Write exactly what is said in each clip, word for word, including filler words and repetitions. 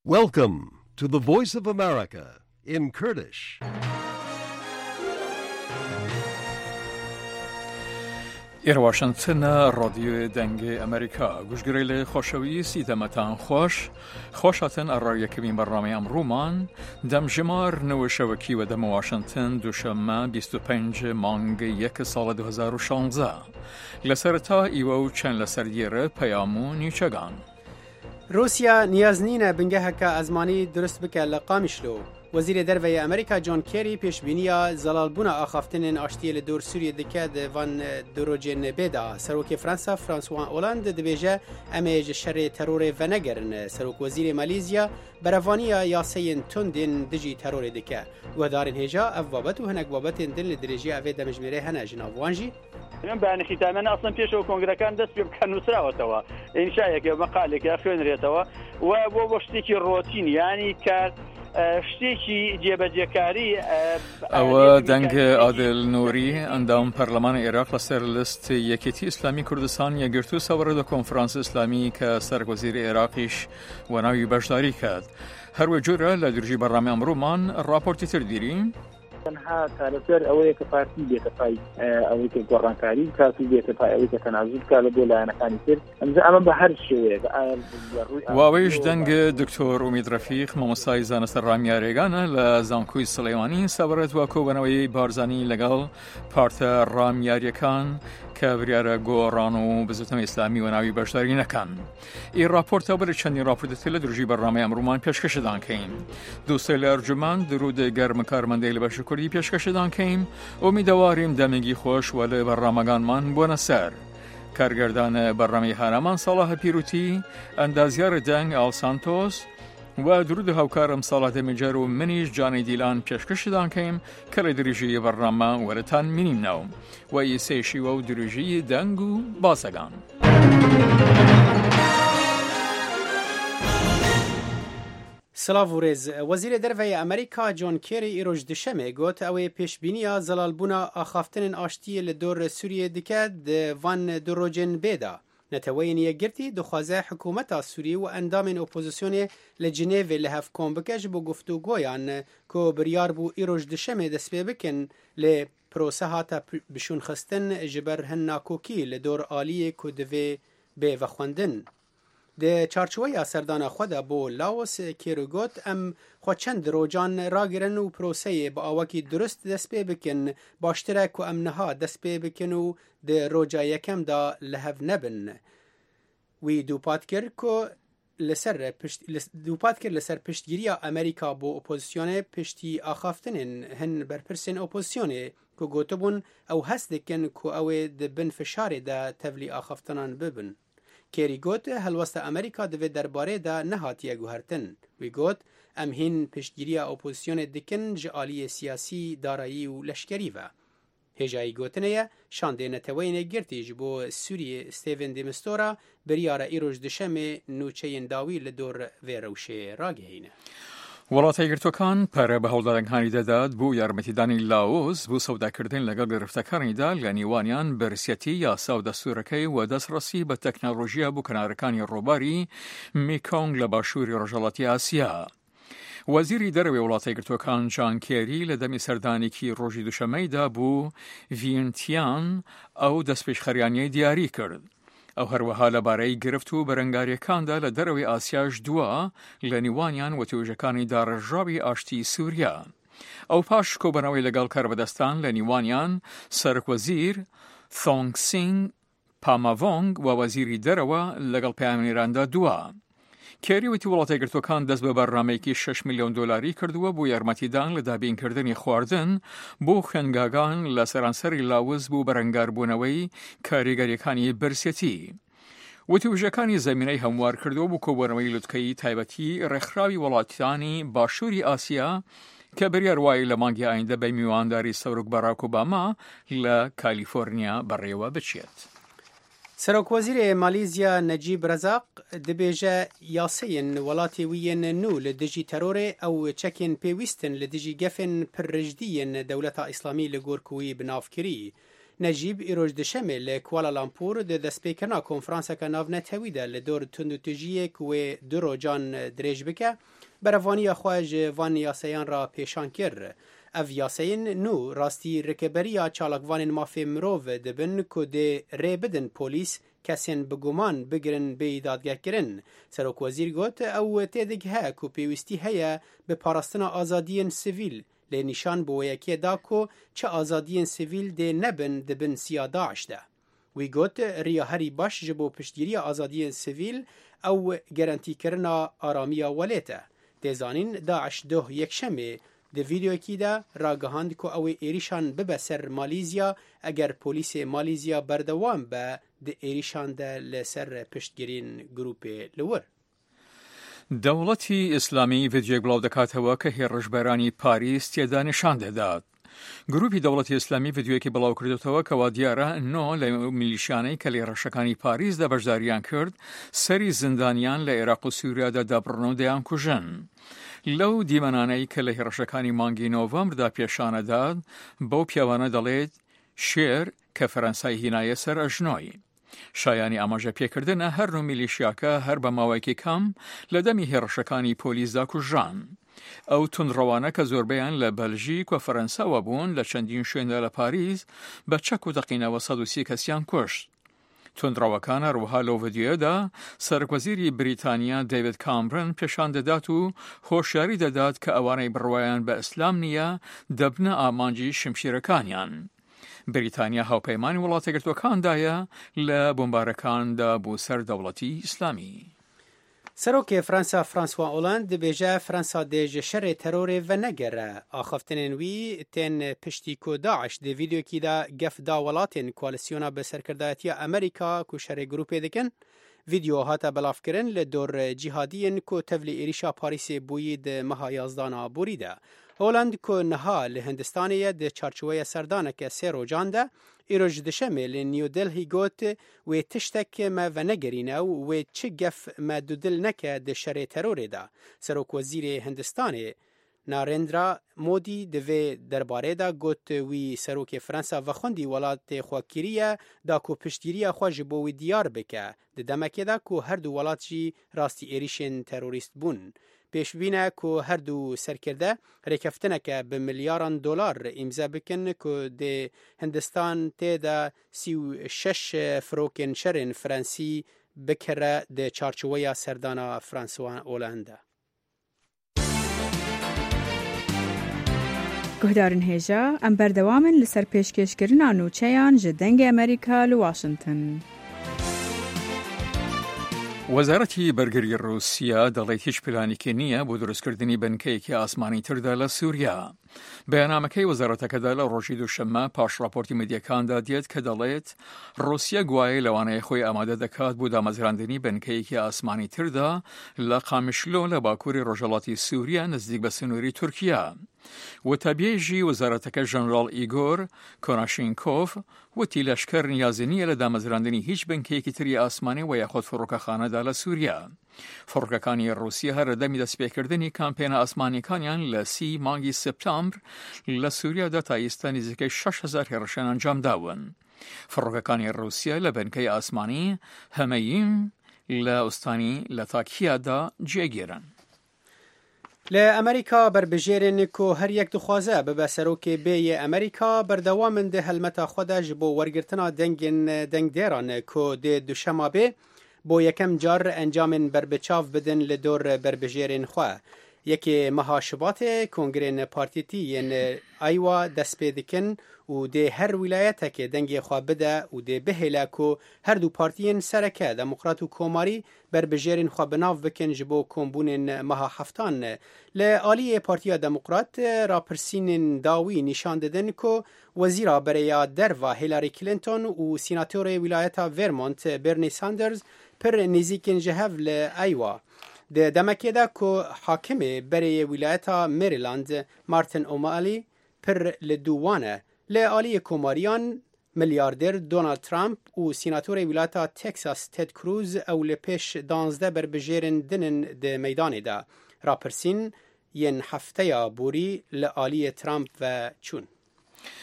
Welcome to the Voice of America in Kurdish. إیر واشنطن رادیو دنگ امریکا گوشگریل خوشوی سیدمتان خوش خوشاتن ارائه کمین برنامه امرومان دم جمار نو شوکی و دم واشنطن دوشنبه بیست و پنج مانگ یک سال دو هزار و شانزده لسرتا ایوو چند لسریره پیامو نیچگان روسیا نیاز نینه بنگه که ازمانی درست بکه لقامشلو وزیر دروی امریکا جان کری پیشبینی زلالبونا آخافتن آشتی لدور سوریه دکه دوان دروجن بیدا سروک فرانسا فرانسوان اولاند دبیجه امیج شر ترور و نگرن سروک وزیر مالیزیا بروانی یاسین تندین دجی ترور دکه و دارن هجا اوابت و هنگ وابت دل درجی اوی دمجمره هنه جنابوانجی من بان ختاما اصلا پیشو کنگرکان دست به کنوسراوتوا انشاء یک مقاله که خوێنرێتەوە و بۆ شتێکی ڕۆتین یعنی کار شتێکی جێبەجێکاری ئەوە دەنگ عادل نوری ئەندام پەرلەمانی عێراق لەسەر لست یەکێتی ئیسلامی کوردستان یەکگرتو سەوەڕە لە کۆنفرانس ئیسلامی کە سەرۆکوەزیری عێراقیش وەناوی بەشداری کرد هەروە جۆرە لە درژی بەڕامی ئەمڕۆمان ڕاپۆرتی تر دیرین تنها کارەسەر ئەوەیە کە پارتی بێتە پای ئەوەی کە گۆڕانکاری کاتی بێتە پای ئەوەی کە تەنازول کار لە بۆ لایەنەکانی تر ئەمجا ئەمە بە هەر شێوەیەک واوەیش دەنگ دکتۆر ئومید ڕەفیق مامۆستای زانستە ڕامیارێگانە لە زانکۆی سلەیمانی سەبارەت وا کۆبنەوەی بارزانی لەگەڵ پارتە ڕامیاریەکان کە بریارە گۆڕان و بزوتنەوەی ئیسلامی و ناوی بەشداری نەکەن. ئی راپۆرتە بەرە چەندی راپۆرتە لە درژی بەڕامەی ئەمڕۆمان پێشکەشدان کەین. دووسێ لە ئەرجومان درود گەرم کارمەندەی لە بەشی کوردی پێشکەشدان کەین ئومیدەواریم دەمێکی خۆش و لە بەڕامەکانمان بۆنە سەر. کارگەردان بەڕامی هەرەمان ساڵاهە پیروتی ئەندازیارە دەنگ ئاڵ سانتۆس و درود هاوکارم ساڵاتە میجەر و منیش جانی دیلان پێشکەشدان کەیم کە لە دریژی بەڕامە وەرەتان مینینەوە و ئیسێشی و دریژی دەنگ و باسەگان. سلاو ورز وزیر دروی امریکا جان کری ایروج دشمه گوت اوی پیشبینی زلالبونا آخافتن آشتی لدور سوریه دکه دوان دروجن بیدا نتوین یگرتی دخوازه حکومت سوریه و اندام اپوزیسیون لجنیو لحف کن بکش بو گفتگویان که بریار بو ایروج دشمه دست پی بکن ل پروسه هاتا بشون خستن جبر هن ناکوکی لدور آلیه که دوی به وخوندن. ده چارچوبه سردان خود بو لاوس کیروگوت ام خو چند روجان راگرن و پروسه با آوکی درست دست پی بکن باشترک و امنها دست پی بکن و ده روجا یکم دا لحو نبن وی دو پادکر که لسر پشت دو پادکر لسر پشتگیری امریکا بو اپوزیسیون پشتی آخافتن هن برپرسن اپوزیسیون که گوتبون او هست دکن که او ده بن فشار ده تولی آخافتنان ببن. کری گوت هلوست امریکا دوی درباره دا نهاتیه گوهرتن. وی گوت ام هین پشتگیری اپوزیسیون دکن جعالی سیاسی دارایی و لشکری و. هجایی گوتنه شانده نتوین گرتی جبو سوری ستیون دیمستورا بریار ایروج دشم نوچه داوی لدور ویروشه راگهینه. وڵاتی گرتوەکان پەرە بە هەوڵدارەکانی دەدات بۆ یارمەتیدانی لاوس بۆ سەوداکردن لەگەڵ گرفتەکانیدا لە نیوانیان بەرزەتی یاسا و دەستوورەکەی و دەستڕەسی بە تەکنۆلۆژیا بۆ کەنارەکانی ڕۆباری میکۆنگ لە باشووری ڕۆژهەڵاتی ئاسیا. وەزیری دەرەوەی وڵاتی گرتوەکان جان کێری لە دەمی سەردانێکی ڕۆژی دووشەمەیدا بۆ ڤینتیان ئەو دەستپێشخەریانیەی دیاری کرد. ئەو هەروەها لەبارەی گرفت و بەرەنگاریەکاندا لە دەرەوەی ئاسیاش دووە لە نیوانیان وەتیۆژەکانی داڕژاوی ئاشتی سووریا. ئەو پاش کۆبنەوەی لەگەڵ کاربەدەستان لە نیوانیان سەرۆکوەزیر تۆنگسینگ پاماڤۆنگ و وەزیری دەرەوە لەگەڵ پەیامێراندا دووە. کێری وتی وڵاتی گرتوەکان دەست بە بەرنامەیەکی شش میلیۆن دۆلاری کردووە بۆ یارمەتیدان لە دابینکردنی خواردن بۆ خوێنگاگان لە سەرانسەری لاوز بۆ بەرەنگاربوونەوەی کاریگەریەکانی برسەتی. وتیۆژەکانی زەمینەی هەموار کردووە بۆ کۆبوونەوەی لوتکەی تایبەتی ڕێکخراوی وڵاتانی باشووری ئاسیا کە بریار وایە لە مانگی ئایندە بە میوانداری سەرۆک باراک ئۆباما لە کالیفۆرنیا بەڕێوە بچێت. سروک وزیر مالیزیا نجیب رزاق دبیجه یاسین ولاتی وین نو لدجی ترور او چکین پیوستن لدجی گفن پررجدین دولت اسلامی لگورکوی بنافکری نجیب ایروج دشمه لکوالالامپور ده دستپیکرنا کنفرانسا که ناو نتویده لدور تندوتجیه که درو جان دریج بکه بروانی خواج وان یاسیان را پیشان کر. اف یاسین نو راستی رکبریا چالکوان مافی مروف دبن که ده ری بدن پولیس کسین بگومان بگرن به دادگاه کرن. سروک وزیر گوت او تیدگ ها که پیوستی هیا به پاراستنا آزادین سیویل لی نشان بو یکی دا که چه آزادین سیویل ده نبن دبن سیا داعش ده. وی گوت ریا هری باش جبو پشتگیری آزادین سیویل او گرانتی کرنا آرامیا ولیته. ده زانین داعش ده یک شمه ده ویدیو کی ده راگهاند که او ایریشان ببسر مالیزیا اگر پولیس مالیزیا بردوام به ده ایریشان ده لسر پشتگیرین گروپ لور. دەوڵەتی ئیسلامی ڤیدیۆ بڵاو دەکاتەوە کە هێرشبەرانی پاریس تێدا نیشان دەدات. گروپی دەوڵەتی ئیسلامی ڤیدیۆیەکی بڵاو کردوتەوە کەوا دیارە نۆ لە میلیشیانەی کە لێرەشەکانی پاریسدا بەشداریان کرد سەری زندانیان لە عێراق و سووریادا دەبڕن و دەیان کوژن. لەو دیمەنانەی کە لە هێرشەکانی مانگی نۆڤەمبردا پێشانەدات بەو پیاوانە دەڵێت شێر کە فەرەنسای هینایە سەر ئەژنۆی. شایانی ئاماژە پێکردنە هەر نوو میلیشیاکە هەر بە ماوەیەکی کەم لە دەمی هێرشەکانی پۆلیسدا کوژان. ئەو تونڕەوانە کە زۆربەیان لە بەلژیک و فەرەنساوە بوون لە چەندین شوێندا لە پاریس بە چەک و دەقینەوە سەد و سی کەسیان کوشت. تونڕەوەکانە ڕووها لەو ڤیدیۆدا سەرکوەزیری بریتانیا دەیڤید کامرن پێشان دەدات و هۆشیاری دەدات کە ئەوانەی بڕوایان بە ئیسلام نییە دەبنە ئامانجی شمشیرەکانیان. بریتانیا هاوپەیمانی وڵاتە یەکگرتووەکاندایە لە بۆمبارەکاندا بۆ سەر دەوڵەتی ئیسلامی. سروک فرانسا فرانسوا اولاند دبیجه فرانسا دیج شر ترور و نگره آخفتنین وی تن پشتی کو داعش دی ویدیو کی دا گف دا ولاتین کوالسیونا به سرکردایتی امریکا کو شر گروپ دکن ویدیو هاتا بلاف کرن لدور جهادین کو تفلی ایریشا پاریس بوید مها یازدانا بوریده. هولند کو نها لهندستانیه ده چارچوه سردانک سیرو جانده ایروج دشمه لنیو دلهی گوت و تشتک ما و نگرینه و چه گف ما دودل نکه ده شر تروره ده. سروک وزیر هندستانه نارندرا مودی دوی درباره دا گوت وی سروک فرانسا و خوندی ولات خواکیریه دا کو پشتگیریه خواج بوی دیار بکه ده دمکه دا کو هر دو ولات جی راستی ایریشن تروریست بون. پیشبینه که هر دو سرکرده ریکفتنه که به میلیارد دلار امضا بکن که ده هندستان تیدا سی و شش فروکن شرن فرانسی بکره ده چارچوه سردانا فرانسوان اولنده. گهدارن هیجا ام بردوامن لسر پیشکشکرین نوچهان جدنگ امریکا لواشنطن. وەزارەتی بەرگری رووسیا دەڵێت هیچ پلانێکی نییە بۆ دروستکردنی بنکەیەکی ئاسمانی تردا لە سووریا. بەیاننامەکەی وەزارەتەکەدا لە ڕۆژی دووشەممە پاش راپۆرتی میدیەکاندا دێت کە دەڵێت رووسیا گوایە لەوانەیە خۆی ئامادە دەکات بۆ دامەزراندنی بنکەیەکی ئاسمانی تردا لە قامیشلۆ لە باکووری ڕۆژهەڵاتی سووریا نزیک بە سنووری تورکیا. وتەبێژی وەزارەتەکە ژەنڕاڵ ئیگۆر کۆناشینکۆف وتی لەشکر نیازی نییە لە دامەزراندنی هیچ بنکەیەکی تری ئاسمانی و یاخۆت فڕۆکەخانەدا لە سووریا. فڕۆکەکانی رووسیا هەر دەمی دەستپێکردنی کامپێنە ئاسمانیەکانیان لە سی مانگی سپتامبر لە سووریادا تا ئێستا نزیکەی شەش هەزار هێرشان ئەنجام داون. فڕۆکەکانی رووسیا لە بنکەی ئاسمانی هەمەییم لە ئوستانی لە تاکیادا جێگیرن. لأمريكا بربجيرن كو هر يك دخوازه ببا سروكي بي أمريكا بردوامن ده هلمتا خودا جبو ورگرتنا دنگن دنگ ديران كو ده دوشما بي بو يكم جار انجامن بربچاف بدن لدور بربجيرن خواه. یکی مهاشبات کنگرین پارتیتی ین ایوا دست پیدکن و ده هر ولایت که دنگی خواه بده و ده بهیله که هر دو پارتیین سرکه دموکرات و کوماری بر بجیرین خواه بناف بکن جبو کمبونین مها هفتان. لآلی پارتیا دموکرات را پرسین داوی نشان دادن که وزیرا برای دروا هیلاری کلینتون و سیناتور ولایت ورمونت برنی ساندرز پر نزیکن جهو لایوا. ده دمکه ده که حاکم برای ولایت مریلند مارتن اومالی پر لدوانه لآلی کوماریان میلیاردر دونالد ترامپ و سیناتور ولایت تکساس تد کروز او لپیش دانزده بر بجیرن دنن ده میدان ده راپرسین ین هفته بوری لآلی ترامپ و چون.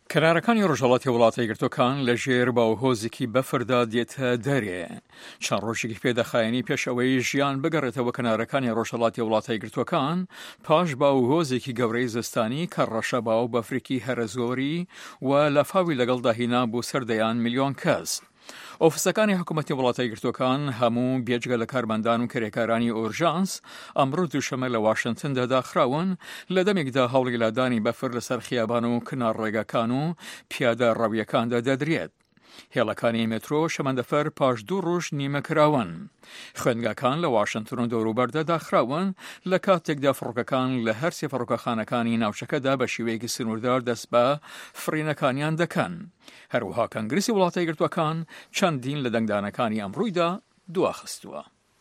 کەنارەکانی ڕۆژهەڵاتی وڵاتە یەکگرتووەکان لە ژێر باوهۆزێکی بەفردا دێتە دەرێ. چەند ڕۆژێکی پێدەخایەنی پێش ئەوەی ژیان بگەڕێتەوە کەنارەکانی ڕۆژهەڵاتی وڵاتە یەکگرتووەکان پاش باوهۆزێکی گەورەی زستانی کە ڕەشە باو بەفرێکی هەرە زۆری و لەفاوی لەگەڵدا هینا بوو سەردەیان میلیۆن کەس. ئۆفیسەکانی حکوومەتی وڵاتە یەکگرتووەکان هەموو بێجگە لە کارمەندان و کەرێکارانی ئۆرژانس ئەمڕۆ دووشەمە لە واشنگتندا داخراون لە دەمێکدا هەوڵی لادانی بەفر لەسەر خیابان و کنار ڕێگەکان و پیادە ڕەویەکاندا دەدرێت. هێڵەکانی مترۆ شەمەندەفەر پاش دوو ڕۆژ نیمە کراون. خوێندگاکان لە واشنگتن و دەوروبەردا داخراون لە کاتێکدا فڕۆکەکان لە هەر سێ فڕۆکەخانەکانی ناوچەکەدا بە شێوەیەکی سنووردار دەست بە فرینەکانیان دەکەن. هەروەها کەنگرسی وڵاتە یەکگرتووەکان چەندین لە دەنگدانەکانی ئەمڕۆیدا دواخستووە.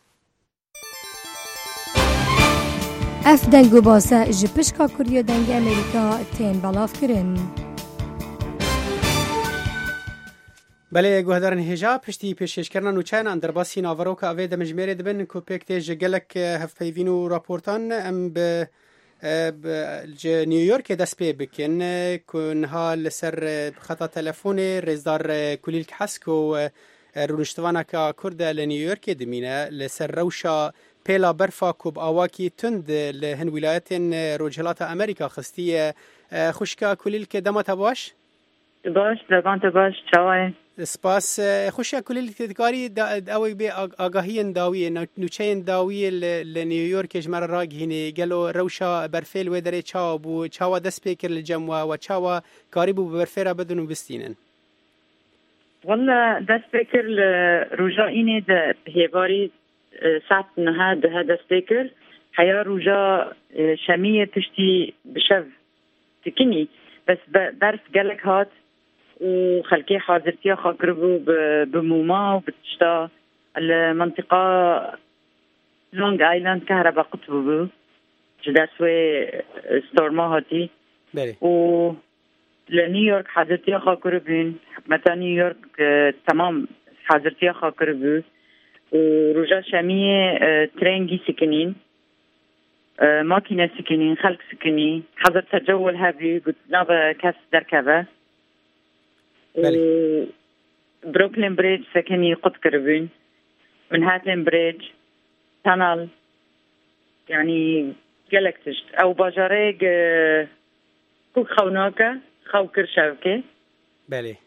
ئەف دەنگ و باسە ji pişka Kuriya dengê Amerîka tên belavkirin. بله گوهدارن هجا پشتی پیشکشکرنا نوچان اندر باسی ناوروک اوی دمجمیر دبن کو پکت جگلک هفپیوین و راپورتان ام به نیویورک دست پی بکن کنها لسر خطا تلفون رزدار کلیل حسک و رونشتوانا که کرد لنیویورک دمینه لسر روشا پیلا برفا کوب آواکی تند لهن ولایت روجهلات امریکا خستی خوشکا کلیل که دمت باش؟ باش دقانت باش چاوه سپاس خوشی کلیل کاری اوی به آگاهی داوی نوچه داوی ل نیویورک جمر راگینه گلو روشا برفیل و دره چاو بو چاوا دست پیکر لجمع و چاوا کاری بو برفیرا بدون بستینن والله دست پیکر لروجا اینه ده هیواری ساعت نها ده دست پیکر حیا روجا شمیه پشتی بشو تکنی بس برف گلک هات و خلقي حاضرتيا خاكربو بموما وبتشتا المنطقة لونج آيلاند كهرباء قطبو جدا سوي ستورما هاتي و لنيويورك حاضرتيا خاكربين حكمتا نيويورك تمام حاضرتيا خاكربو ورجا شامية ترينجي سكنين ماكينة سكنين خلق سكنين حضر تجول هابي قلت نابا كاس دركبة بله. بروكلين بريدج سكني قد كربين منهاتن بريدج تانال يعني جالكتشت او باجاريق كوك خوناكا خو كرشاوكي بله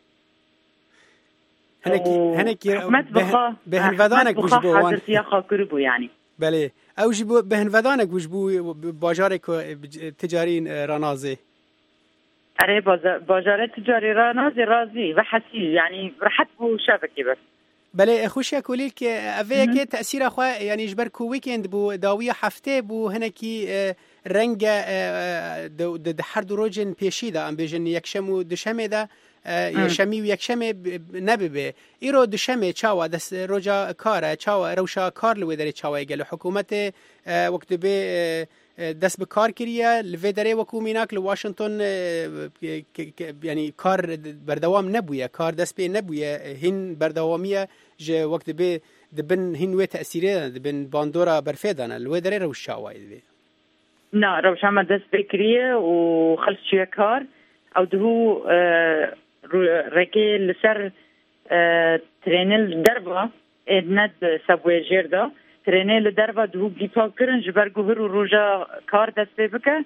هنك هنك بهنفدانك وش بو حاضر سياخا كربو يعني بله او جبو بهنفدانك وش بو باجارك تجارين رانازي أري باجارة تجاري رانازي رازي وحسي يعني رحت بو شبكة بس بله خوشي أقولي لك أفيك تأثير أخوة يعني جبركو ويكند بو داوية حفتة بو هناكي رنجة د هر دو روجن بيشيدا أم بيجن يكشمو دشمه دا يشمي ويكشمه نببه إيرو دشمه چاوا دس روجا كاره چاوا روشا كار لوي داري چاوا يگلو حكومت وقت به دست به کار کریه لودره وکو میناک لواشنگتن یعنی کار بردوام نبویه کار دست به نبویه هین بردوامیه ج وقت به دبن هین و تأثیره دبن باندورا برفیدانه لودره روش شاوید بی نه روش هم دست بکریه و خلص چیه کار او دهو رکی لسر ترینل دربا ادند سبوی جرده ترینه لدروا دهو گیپا کرن جبرگو هر و روژا کار دست بکه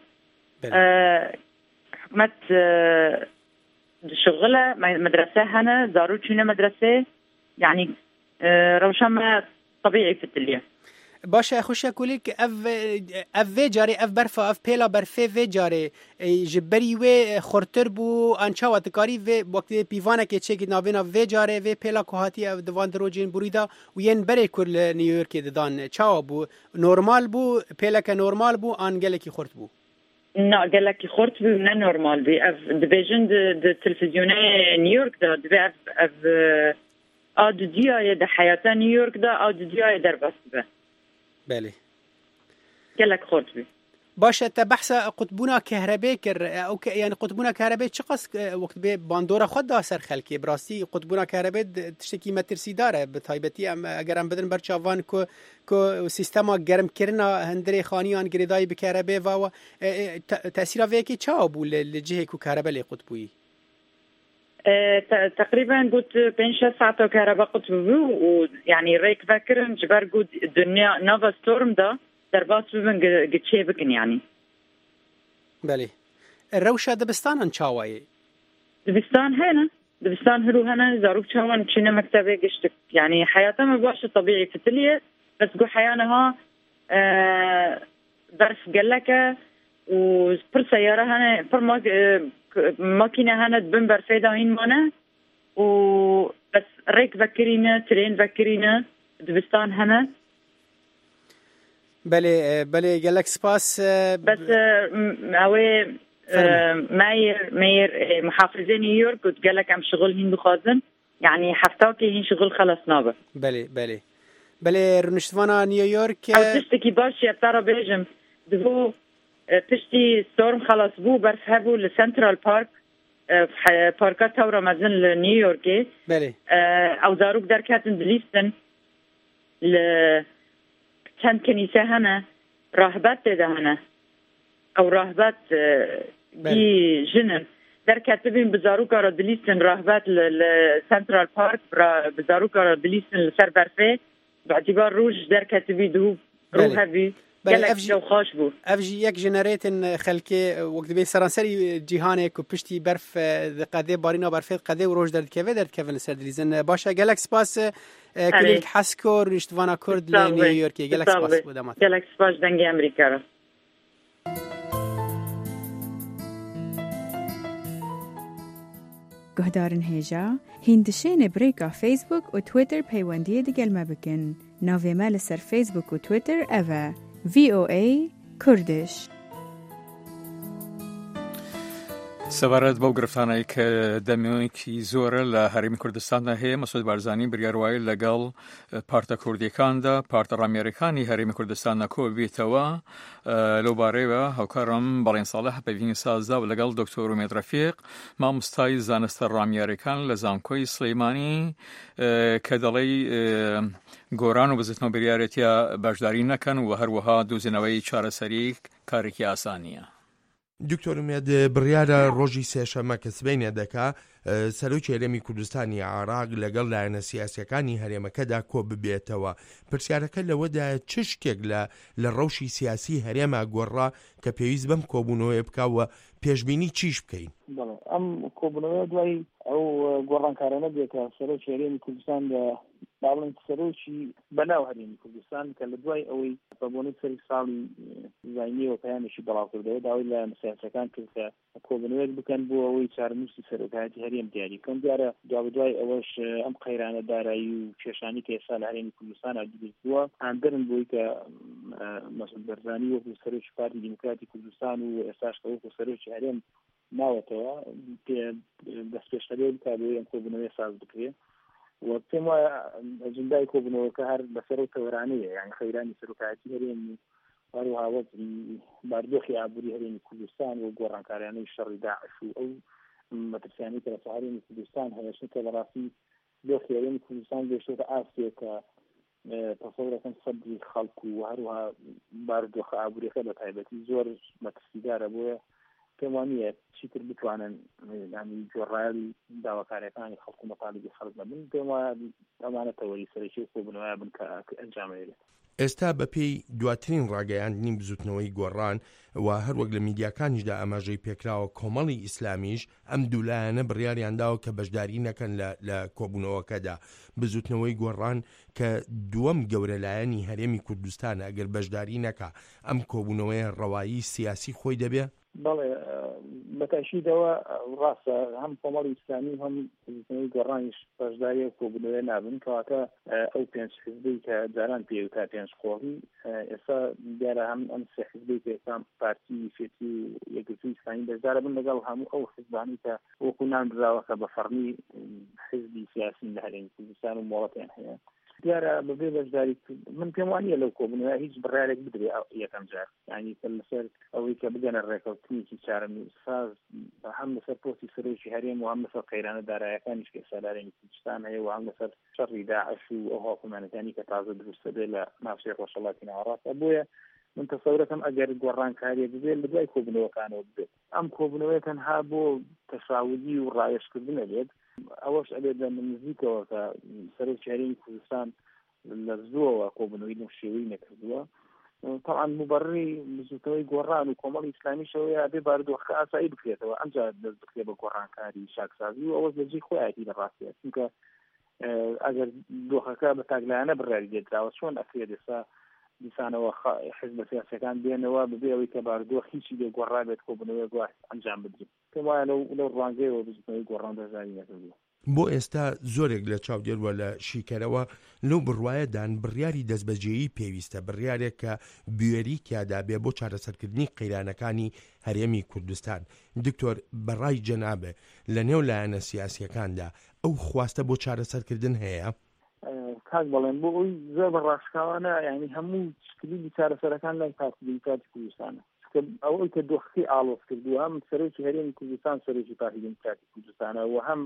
حکمت شغله مدرسه هنه زارو چونه مدرسه يعني روشما طبيعي في التلية باشه خوش اکولیک اف اف جاری اف برفا اف پیلا برفه و جاری جبری و خورتر بو انچا و تکاری و وقت پیوانه که چه ناوینا و جاری و پیلا کوهاتی اف دوان دروجین بریدا و ین بری کل نیویورک ددان چا بو نورمال بو پیلا که نورمال بو انگل کی خورت بو نه گله کی خورت بو نه نورمال بی اف دیویژن د تلویزیون نیویورک دا د اف اف اد دیای د حیات نیویورک دا اد دیای در بس بله گلک خورد بی باشه تا بحث قطبونا کهربایی کر او که یعنی قطبونا کهربایی چقدر وقت به باندورا خود دا سر خلکی براستی قطبونا کهربایی تشکی مترسی داره به تایبتی اگر هم بدن برچاوان کو کو سیستما گرم کرنا هندری خانیان گریدای به کهربایی و تاثیر وی کی چا بو لجهه کو کهربایی قطبویی تقريبا قلت بين شا ساعة كهرباء قطبه ويعني ريك فاكرن جبر قد الدنيا نوفا ستورم ده دربات ببن قد شي بكن يعني. بله الروشة دبستان انشاوي دبستان هنا دبستان هلو هنا زاروك شاوان شنا مكتبه قشتك يعني حياتها ما بواش طبيعي في تلية بس قو حيانها آه درس قلقة وبر سيارة هنا بر ماكينة هنا دبن برفيدة وين مانا وبس ريك فكرينا ترين فكرينا دبستان هنا بله بله قالك سباس بس اوي ماير ماير محافظين نيويورك وقال لك عم شغل هين بخازن يعني حفتاكي هين شغل خلص نابه بله بله بله رنشتوانا نيويورك او تشتكي باش يا ترى بيجم دهو تشتي ستورم خلاص بو برفهبو لسنترال بارك في باركات تورا مازن لنيويورك بله او زاروك دركات اندليستن ل كان كنيسة هنا راهبات ده هنا أو راهبات دي جنن در كاتبين بزاروكا رادليسن راهبات لسنترال بارك بزاروكا رادليسن لسر برفة باعتبار روج در كاتبين دهو روها بي قالك جو خوش بو أفجي يك جنريتن خلكي وقت بي سرانسري جيهانك وبشتي برف قادي بارينا برفيت قادي وروج درد كيفي درد كيفي لسر دليزن باشا قالك سباس كلك حسكور رشتوانا كرد لنيويوركي قالك سباس بودامات قالك سباس دنجي أمريكا را گهدارن هیجا هندشین بریکا فیسبوک و تویتر پیوندی دیگل ما بکن ناوی مال سر فیسبوک و تویتر اوه وی او ای کردش سەبارەت بەو گرفتانەی کە دەمێکی زۆرە لە هەرێمی کوردستاندا هەیە مەسعود بارزانی بریاروایی لەگەڵ پارتە کوردیەکاندا پارتە ڕامیەرەکانی هەرێمی کوردستاندا کۆ بێتەوە لەو بارەیەوە هاوکارم بەڵێن ساڵح پەیوینی سازدا و لەگەڵ دکتۆر ومێد ڕەفیق مامۆستای زانستە ڕامیەرەکان لە زانکۆی سلەیمانی کە دەڵێی گۆران و بزەتنەوە بریارەتیە بەشداری نەکەن و هەروەها دۆزینەوەی چارەسەری کارێکی ئاسانیە. دکتۆر ومێد بڕیارە ڕۆژی سێشەمە کە سبەینێ دەکا سەرۆکی هەرێمی کوردستانی عێراق لەگەڵ لایەنە سیاسیەکانی هەرێمەکەدا کۆ ببێتەوە. پرسیارەکە لەوەدا چ شتێک لە ڕەوشی سیاسی هەرێمە گۆڕا کە پێویست بەم کۆبوونەوەی بکاوە پێشبینی چیش بکەین؟ ئەم کۆبوونەوە دوای ئەو گۆڕانکارانە بێتە سەرۆکی هەرێمی کوردستان باڵێن سەرۆکی بەناو هەرێمی کوردستان کە لە دوای ئەوەی بەبوونی سەری ساڵی زاینیەوە پەیامێکی بەڵاوکردەوە داوای لە سیاسەکان کرد کە کۆبوونەوەیەک بکەن بۆ ئەوەی چارەنووسی سەرۆکایەتی هەرێم دیاری بکەن. دیارە دوا بەدوای ئەوەش ئەم قەیرانە دارایی و کێشانی کە ئێستا لە هەرێمی کوردستانە دروست بووە ئاندرن بۆی کە مەسعود بەرزانی وەکو سەرۆکی پارتی دیموکراتی کوردستان و ئێستاش وەکو سەرۆکی هەرێم ناوەتەوە دەست پێشنەرێ بکات بۆ ئەم کۆبوونەوەی ساز بکرێت و پێم وایە ئەجندای کۆبوونەوەکە هەر بەسەر و تەوەرانەیە یعنی خەیرانی سەرۆکایەتی هەرێمی هەروەها وەزعی باردۆخی ئابووری هەرێمی کوردستان و گۆڕانکاریانەی شەڕی داعش و ئەو مەترسیانی کە لە هەرێمی کوردستان هەیە چونکە بەڕاستی دۆخی هەرێمی کوردستان گەیشتۆتە ئاستێک کە تەسەورەکەن سەدری خەڵک و هەروەها باردۆخە ئابووریەکە بە تایبەتی زۆر مەترسیدارە بۆیە پێم وانییە چیتر بتوانن جۆڕایەڵی داواکاریەکانی خەڵک و مەطالبی خەڵک بن. پێم وایە ئەمانە تەوەری سەرەکی کۆبوونەوەیە بن کە ئەنجامەیەێت. ئێستا بەپێی دواترین ڕاگەیاندنی بزوتنەوەی گۆڕان و هەروەک لە میدیاکانیشدا ئەماژەی پێکراوە کۆمەڵی ئیسلامیش ئەم دوولایەنە بڕیاریانداوە کە بەشداری نەکەن لە کۆبوونەوەکەدا. بزوتنەوەی گۆڕان کە دووەم گەورەلایەنی هەرێمی کوردستانە ئەگەر بەشداری نەکا ئەم کۆبوونەوەی ڕەوایی سیاسی خۆی دەبێ؟ بەڵێ بەتاشیدەوە ڕاستە هەم کۆمەڵی ئیسلامی هەم بزوتنەوەی گۆڕانیش بەشداری کۆبوونەوەی نابن کەواتە ئەو پێنج حیزبی کە جاران پێوتا پێنج قۆڵی ئێستا دیارە هەم ئەم سێ حیزبی کە ئێستا پارتی فێتی و یەکگرتووی ئیسلامی بەشدارە بن لەگەڵ هەموو ئەو حیزبانی کە وەکو نامدراوە کە بە فەرمی حیزبی سیاسی لە هەرێمی کوردستان و مۆڵەتیان هەیە. دیارە بەبێ بەشداری من پێم وانییە لەو کۆبوونەوە هیچ بڕیارێک بدرێ یەکەم جار یعنی لەسەر ئەوەی کە بگەنە ڕێکەوتنێکی چارەنووسساز هەم لەسەر پۆستی سەرۆکی هەرێم و هەم لەسەر قەیرانە داراییەکانیش کە ئێستا لە هەرێمی کوردستان هەیە و هەم لەسەر شەڕی داعش و ئەو هاوکۆمانەکانی کە تازە دروستە بێت لە ناوچەی ڕۆژهەڵاتی ناوەڕاستە. بۆیە من تصورەکەم ئەگەر گۆڕانکاریە ببێت لە دوای کۆبنەوەکانەوە بێت ئەم کۆبنەوەی تەنها بۆ تەساوودی و ڕایشکردنە بێت ئەوەش ئەبێت لە نزیکەوە کە سەرۆکی هەرێمی کوردستان لە زۆرەوە کۆبنەوەی لەم شێوەی نەکردووە. طبعا مبرری بزوتەوەی گۆڕان و کۆمەڵی ئیسلامیشەوەی ئەبێ بارودۆخەکە ئاسایی بکرێتەوە ئەمجا دەست بکرێت بە گۆڕانکاری شاکسازی و ئەوە لەجێی خۆیەتی لە ڕاستیە چونکە ئەگەر دۆخەکە بە تاگلایانە بڕیاری دێتراوە چۆن ئەکرێت ئێستا دیسانەوە حزب سیاسەکان بێنەوە ببێ ئەوەی کە بارودۆخ هیچی لێ گۆڕا بێت کۆبنەوەی گواه ئەنجام بدرێت پێم وایە لەو لەو ڕوانگەیەوە بزوتەوەی گۆڕان دەزانی نەکردووە. بۆ ئێستا زۆرێک لە چاودێرەوە لە شیکەرەوە لەو بڕوایەدان بڕیاری دەستبەجێیی پێویستە، بڕیارێک کە بوێریکیادا بێ بۆ چارەسەرکردنی قەیرانەکانی هەرێمی کوردستان. دکتۆر بەڕای جەنابێ لە نێو لایەنە سیاسیەکاندا ئەو خواستە بۆ چارەسەرکردن هەیە؟ کاک بەڵێن بۆ ئەوی زۆر بەڕاستکاوانە ینی هەموو شکلی چارەسەرەکان لای پارتی دموکراتی کوردستانە ئەوەی کە دۆخەکەی ئاڵۆز کردووە هەم سەرۆکی هەرێمی کوردستان سەرۆکی پارتی دموکراتی کوردستانە و هەم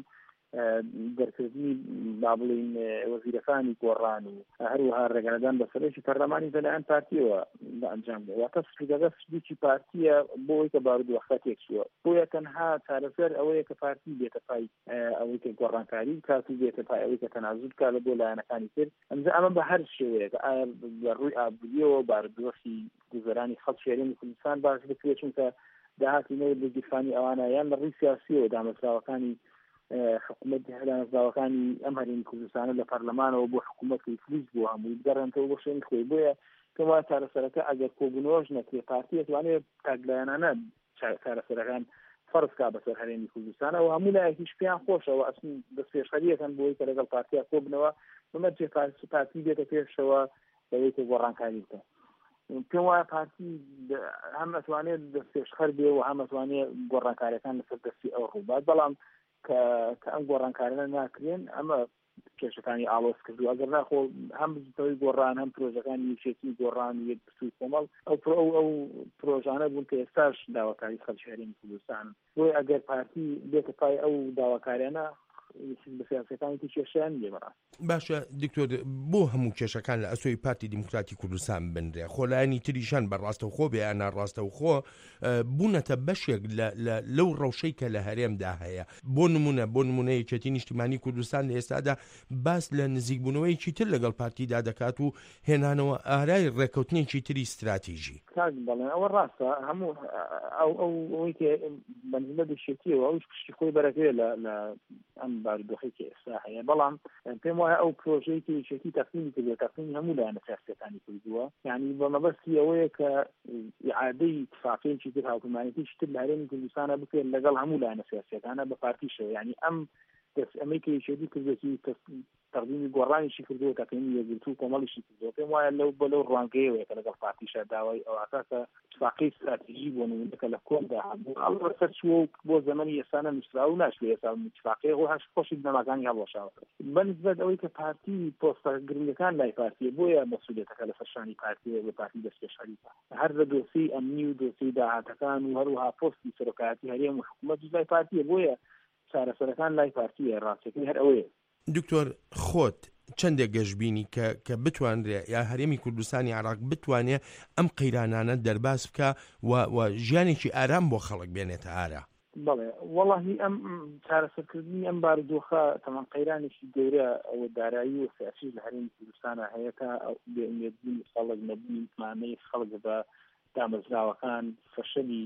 دەرکردنی با بڵین وەزیرەکانی گۆڕان و هەروەها ڕێگەدان بە سەرۆکی پەرلەمانی لەلایەن پارتیەوە بە ئەنجام دێت واتە سپیکەکە سپیکی پارتیە بۆ ئەوەی کە بارودۆخەکە تێکچووە بۆیە تەنها چارەسەر ئەوەیە کە پارتی بێتە پای ئەوەی کە گۆڕانکاری بکات و بێتە پای ئەوەی کە تەنازول بکات لە بۆ لایەنەکانی تر ئەمجا ئەمە بە هەر شێوەیە کە ئایا بە ڕووی ئابووریەوە بارودۆخی گوزەرانی خەڵکی هەرێمی کوردستان باش بکرێت چونکە داهاتینەوە بە گیرفانی ئەوانە یان لە ڕووی سیاسیەوە دامەزراوەکانی حکوومەت دامەزراوەکانی ئەم هەرێمی کوردستانە لە پەرلەمانەوە بۆ حکوومەتی فلیس بۆ هەمووی گەڕێنەوە بۆ شوێنی خۆی بۆیە کەوا چارەسەرەکە ئەگەر کۆبوونەوەش نەکرێ پارتی دەتوانێت تاگلایانانە چارەسەرەکان فەرزکا بەسەر هەرێمی کوردستانە و هەموو لایەکیش پێیان خۆشەوە ئەسن دەستپێشخەریەکەن بۆی کە لەگەڵ پارتیا کۆبنەوە بمە جێ پارتی بێتە پێشەوە لەوەی کە گۆڕانکاری بکە. پێم وایە پارتی هەم ئەتوانێت دەستپێشخەر بێ و هەم ئەتوانێت گۆڕانکاریەکان لەسەر دەستی ئەو ڕووبات بەڵام کە ئەم گۆڕانکارانە ناکرێن ئەمە کێشەکانی ئاڵۆز کردو ئەگەر ناخۆ هەم بزوتەوەی گۆڕان هەم پرۆژەکانی یەکێتی گۆڕان و یەکگرتووی کۆمەڵ ئەو ئەو ئەو پرۆژانە بوون کە ئێستاش داواکاری خەڵکی هەرێمی کوردستان بۆی ئەگەر پارتی بێتە پای ئەو داواکاریانە بەسیاسەکانی کێشیان لێ بەڕاست. باشە دکتۆر بۆ هەموو کێشەکان لە ئەسۆی پارتی دموکراتی کوردستان بنرێ خۆلایانی تریشان بەڕاستەوخۆ بێ یان ناڕاستەوخۆ بوونەتە بەشێک لەو ڕەوشەی کە لە هەرێمدا هەیە بۆ نمونە بۆ نمونە یەکێتی نیشتیمانی کوردستان لە ئێستادا باس لە نزیکبوونەوەیکی تر لەگەڵ پارتیدا دەکات و هێنانەوە ئارای ڕێکەوتنێکی تری استراتیژی. کاک بەڵێن ئەوە ڕاستە هەموو ئەو ئەوەی کە بەنسبە دەشێتیەوە ئەوش پشتی خۆی بەرەکرێ لە ئەم بارودۆخی کە ئێستا هەیە بەڵام پێم وایە ئەو پرۆژەی کە یەکێتی تەقدیمی کردووە تەقدیمی هەموو لایەنە سیاسیەکانی کردووە یعنی بە مەبەستی ئەوەیە کە ئیعادەی اتفاقیەکی تر هاوکردمانیەتیشی تر لە هەرێمی کوردستانە بکرێت لەگەڵ هەموو لایەنە سیاسیەکانە بە پارتیشەوە یعنی ئەم ئەمەی کە یەکێتی کردوەتی تەقدیمی گۆڕانیشی کردووە تەقدیمی یەکگرتووی کۆمەڵیشی کردووە پێم وایە لەو بە لەو ڕوانگەیەوەیە کە لەگەڵ پارتیشە داوای ئەو ئاساسە اتفاقی استراتیژی بۆ نمونەکە لە کۆمدا هەبوو ئەڵ سەر چووە بۆ زەمەنی ئێستانە نووسراوە و ناشوێ ئێستا اتفاقی ئەو هەش خۆشی بنەماکانی هەڵوەشاوە بەنسبەت ئەوەی کە پارتی پۆستە گرنگەکان لای پارتیە بۆیە مەسئولیەتەکە لە سەرشانی پارتیە بە پارتی دەستپێشخەریکە هەر لە دۆسی ئەمنی و دۆسی داهاتەکان و هەروەها پۆستی سەرۆکایەتی هەرێم و حکوومەت لای پارتیە بۆیە چارەسەرەکان لای پارتیە ڕاستەکەی هەر ئەوەیە. دکتۆر خۆت چەندێک گەشتبینی کە کە بتوانرێ یا هەرێمی کوردستانی عراق بتوانێت ئەم قەیرانانە دەرباز بکە و ژیانێکی ئارام بۆ خەڵک بێنێتە ئارا؟ بەڵێ وەڵاهی ئەم چارەسەرکردنی ئەم بارودۆخە تەمان قەیرانێکی گەورە ئەوە دارایی و سیاسی لە هەرێمی کوردستانە هەیە کە بێئومێدبوونی خەڵک نەبوونی مانەی خەڵک بە دامەزراوەکان فەشەلی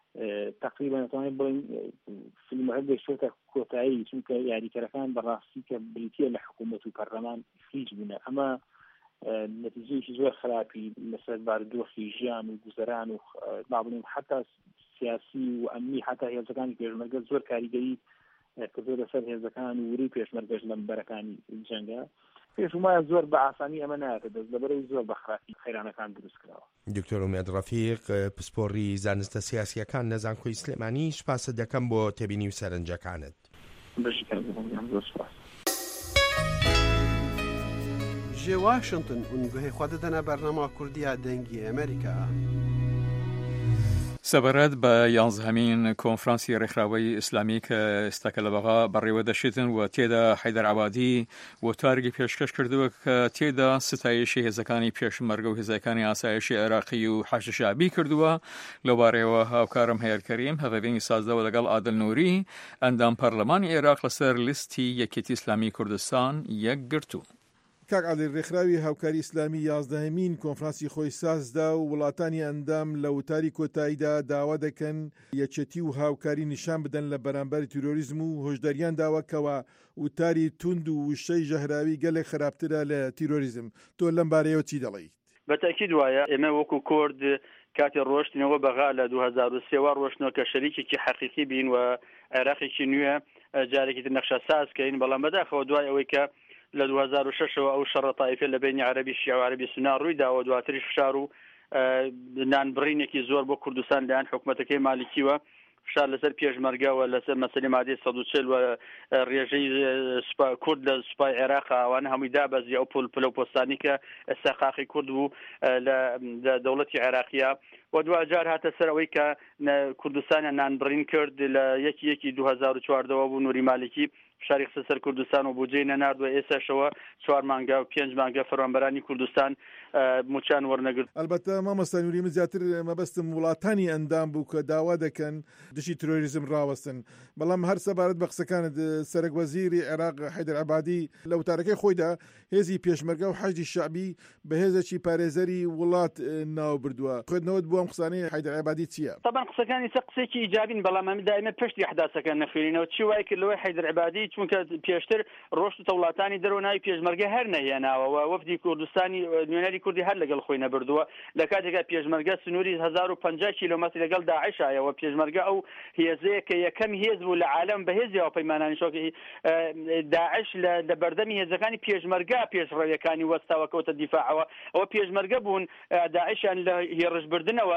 تقریبا نتوانین بڵین فیلم هەر دەشتۆتە کۆتایی چونکە یاریکەرەکان بەڕاستی کە بریتیە لە حکوومەت و پەرلەمان فلیج بوونە ئەمە نەتیجەیەکی زۆر خراپی لەسەر بارودۆخی ژیان و گوزەران و با بڵین حتا سیاسی و ئەمنی حتا هێزەکانی پێشمەرگە زۆر کاریگەری کردووە لەسەر هێزەکان و وری پێشمەرگەش لە بەرەکانی جەنگە پێشمایە زۆر بە ئاسانی ئەمە نایەتە دەست لەبەرەوەی زۆر بە خراپی خەیرانەکان دروست کراوە. دکتۆر ئومێد ڕەفیق پسپۆڕی زانستە سیاسیەکان لە زانکۆی سلێمانی سپاسە دەکەم بۆ تێبینی و سەرنجەکانت. جێ واشنگتن اونگوهی خۆ دەدەنە بەرنامە کوردیا دەنگی ئەمریکا. سەبارەت بە یانزەهەمین کۆنفرانسی ڕێکخراوەی ئیسلامی کە ئێستاکە لە بەغا بەڕێوە دەشێتن و تێدا حەیدەر عەبادی وەتارێکی پێشکەش کردووە کە تێدا ستایشی هێزەکانی پێشمەرگە و هێزەکانی ئاسایشی عێراقی و حەشد شەعبی کردووە. لەوارەیەوە هاوکارم هەیەر کەریم هەڤەبینی سازدەوە لەگەڵ عادل نووری ئەندام پەرلەمانی عێراق لەسەر لیستی یەکێتی ئیسلامی کوردستان یەک گرتووە. کاک عادل ڕێکخراوی هاوکاری ئیسلامی یازدەهەمین کۆنفرانسی خۆی سازدا و وڵاتانی ئەندام لە وتاری کۆتاییدا داوا دەکەن یەکێتی و هاوکاری نیشان بدەن لە بەرامبەر تیرۆریزم و هۆشداریان داوەکەوە وتاری توند و وشەی ژەهراوی گەلێک خراپترە لە تیرۆریزم. تۆ لەم بارەیەوە چی دەڵێیت؟ بەتاکید وایە ئێمە وەکو کورد کاتی ڕۆشتنەوە بەغا لە دوو هەزار و سێ ڕۆشتنەوە کە شەریکێکی حەقیقی بین و عێراقێکی نوێ جارێکی تر نەخشە سازکەین، بەڵام بەداخەوە دوای ئەوەی کە لە دوو هەزار و شەشەوە ئەو شەڕە تایفێ لە بینی عەرەبی شیعە و عەرەبی سونا ڕووی داوە، دواتریش فشار و نانبڕینێکی زۆر بۆ کوردستان لەیان حکوومەتەکەی مالیکیوە، فشار لەسەر پێشمەرگەوە لەسەر مەسەلەی مادەی سەد و چل و ڕێژەی کورد لە سوپای عێراق ئەوانە هەمووی دابەزی ئەو پلە و پۆستانی کە ئێستا خاخی کورد بوو لە دەوڵەتی عێراقیە و دوجار هاتە سەر ئەوەی کە کوردستانیان نانبڕین کرد لە یەکی یەکی دوو هەزار و چواردەوە بوو نووری مالکی فشاری خستە سەر کوردستان و بودجەی نەناردووە. ئێستاشەوە چوار مانگە و پێنج مانگە فەرمانبەرانی کوردستان موچان وەرنەگرت. ئەلبەتە مامۆستا نووری من زیاتر مەبەستم وڵاتانی ئەندام بوو کە داوا دەکەن دشی ترۆریزم ڕاوەستن، بەڵام هەر سەبارەت بە قسەکانت سەرۆک وەزیری عێراق حەیدەر عەبادی لە وتارەکەی خۆیدا هێزی پێشمەرگە و حەشدی شەعبی بە هێزێکی پارێزەری وڵات ناو بردووە. خوێندنەوەت بۆ ئەم قسانەی حەیدەر عەبادی چییە؟ طبعا قسەکانی سە قسێکی ئیجابین، بەڵام ئەمە دائما پشتی ئەحداسەکان نەخوێنینەوە. چی وایە کرد لەوەی حەیدەر عەبادی چونکە پێشتر ڕۆشت و وڵاتانی دەرەوە ناوی پێشمەرگە هەر نەهێناوە و وەفدی کوردستانی نوێنەری کوردی هەر لەگەڵ خۆی نەبردووە لە کاتێکا پێشمەرگە سنووری هەزار و پەنجا کیلۆمەتر لەگەڵ داعشایەوە. پێشمەرگە ئەو هێزەیە کە یەکەم هێز بوو لە عالەم بە هێزیەوە پەیمانانی شۆکی داعش لە بەردەمی هێزەکانی پێشمەرگە پێشڕەویەکانی وەستاوە کەوتە دیفاعەوە. ئەوە پێشمەرگە بوون داعشیان لە هێڕشبردنەوە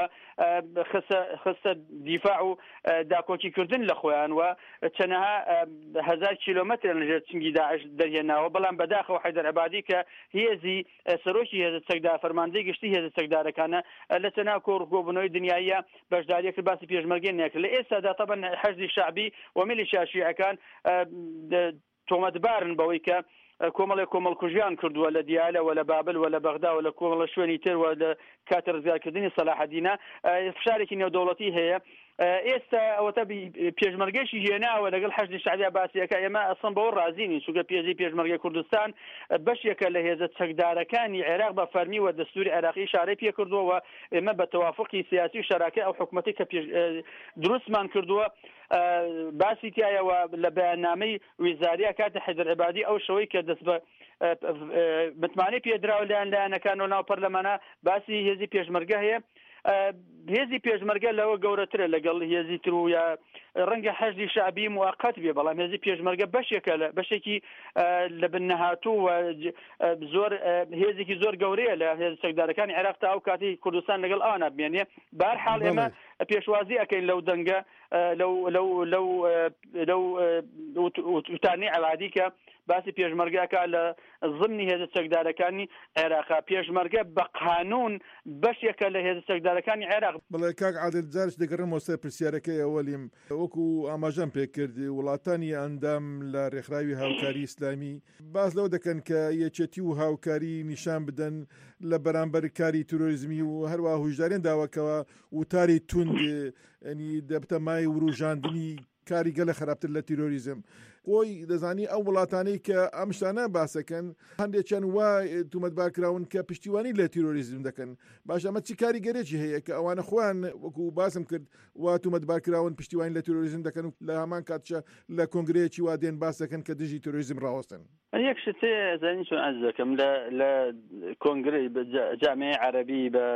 خستە دیفاع و داکۆکیکردن لە خۆیان و چەنەها هەزار کیلۆمەتر لەژێر چنگی داعش دەرهێناوە. بەڵام بەداخەوە حەیدەر عەبادی کە هێزی سەرۆکی هێزە چەکدار فەرماندەی گشتی هێزە چەکدارەکانە لە چەناو کۆڕکۆبوونەوەی دنیاییە بەشداریەکە باسی پێشمەرگەی نەکرد. لە ئێستادا طبعا حەشدی شەعبی و میلیشیا شیعەکان تۆمەتبارن بەوەی کە کۆمەڵێک کۆمەڵکوژیان کردووە لە دیالە و لە بابل و لە بەغدا و لە کۆمەڵە شوێنی تر و لە کاتە ڕزگارکردنی سەلاحەدینە فشارێکی نێودەوڵەتی هەیە. ئێستا ئەوەتە پێشمەرگەشی هێناوە لەگەڵ حەشدی شەعبی باسیەکە. ئێمە ئەسڵ بەوە ڕازینین چونکە پێشی پێشمەرگەی کوردستان بەشێکە لە هێزە چەکدارەکانی عێراق بە فەرمی و دەستوری عێراقی شارەی پێ کردووە. ئێمە بە تەوافقی سیاسی و شەراکە ئەو حکوومەتی کە دروستمان کردووە باسی تایەوە لە بەیاننامەی ویزاریە کاتە حەیدەر عەبادی ئەو شەوەی کە دەست بە متمانەی پێدراوە لایەن لایەنەکان و ناو پەرلەمانە باسی هێزی پێشمەرگە هەیە. هێزی پێشمەرگە لەوە گەورەترە لەگەڵ هێزی تر و یا ڕەنگە حەشدی شەعبی موقت بێ، بەڵام هێزی پێشمەرگە بەشێکە لە بەشێکی لە بنەهاتوو و زۆر هێزێکی زۆر گەورەیە لە هێز چەکدارەکانی عێراق تا ئەو کاتی کوردستان لەگەڵ ئەوە نابمێنێ. بەهەرحاڵ ئێمە پێشوازی ئەەکەین لەو دەنگە لەو لەو لەو لەو وتانی عەبادی کە باسی پێشمەرگەکە لە ضمنی هێزە چەکدارەکانی عێراقا. پێشمەرگە بە قانون بەشێکە لە هێزە چەکدارەکانی عێراق. بەڵێ کاک عادل جارش دەگەڕێمەوە سەر پرسیارەکەی ئەوەلیم وەکو ئاماژەم پێکردی وڵاتانی ئەندام لە ڕێکخراوی هاوکاری ئیسلامی باس لەوە دەکەن کە یەکێتی و هاوکاری نیشان بدەن لە بەرامبەر کاری تۆریزمی و هەروە هوژداریان داوەکەوە وتاری توند ینی دەبتە مای وروژاندنی کاری گەلە خراپتر لە تیرۆریزم. خۆی دەزانی ئەو وڵاتانەی کە ئەم شتانە باسەکەن هەندێکیان وای تومەتبارکراون کە پشتیوانی لە تیرۆریزم دەکەن. باش ئەمە چی کاریگەرێکی هەیە کە ئەوانە خۆیان وەکو باسم کرد وا تومەتبارکراون پشتیوانی لە تیرۆریزم دەکەن و لە هەمان کاتشە لە کۆنگرەیەکی وا دێن باسەکەن کە دژی تیرۆریزم ڕاوەستن. یەک شتێ زانی چۆن ئەز دەکەم لە کۆنگرەی جامعەی عەرەبی بە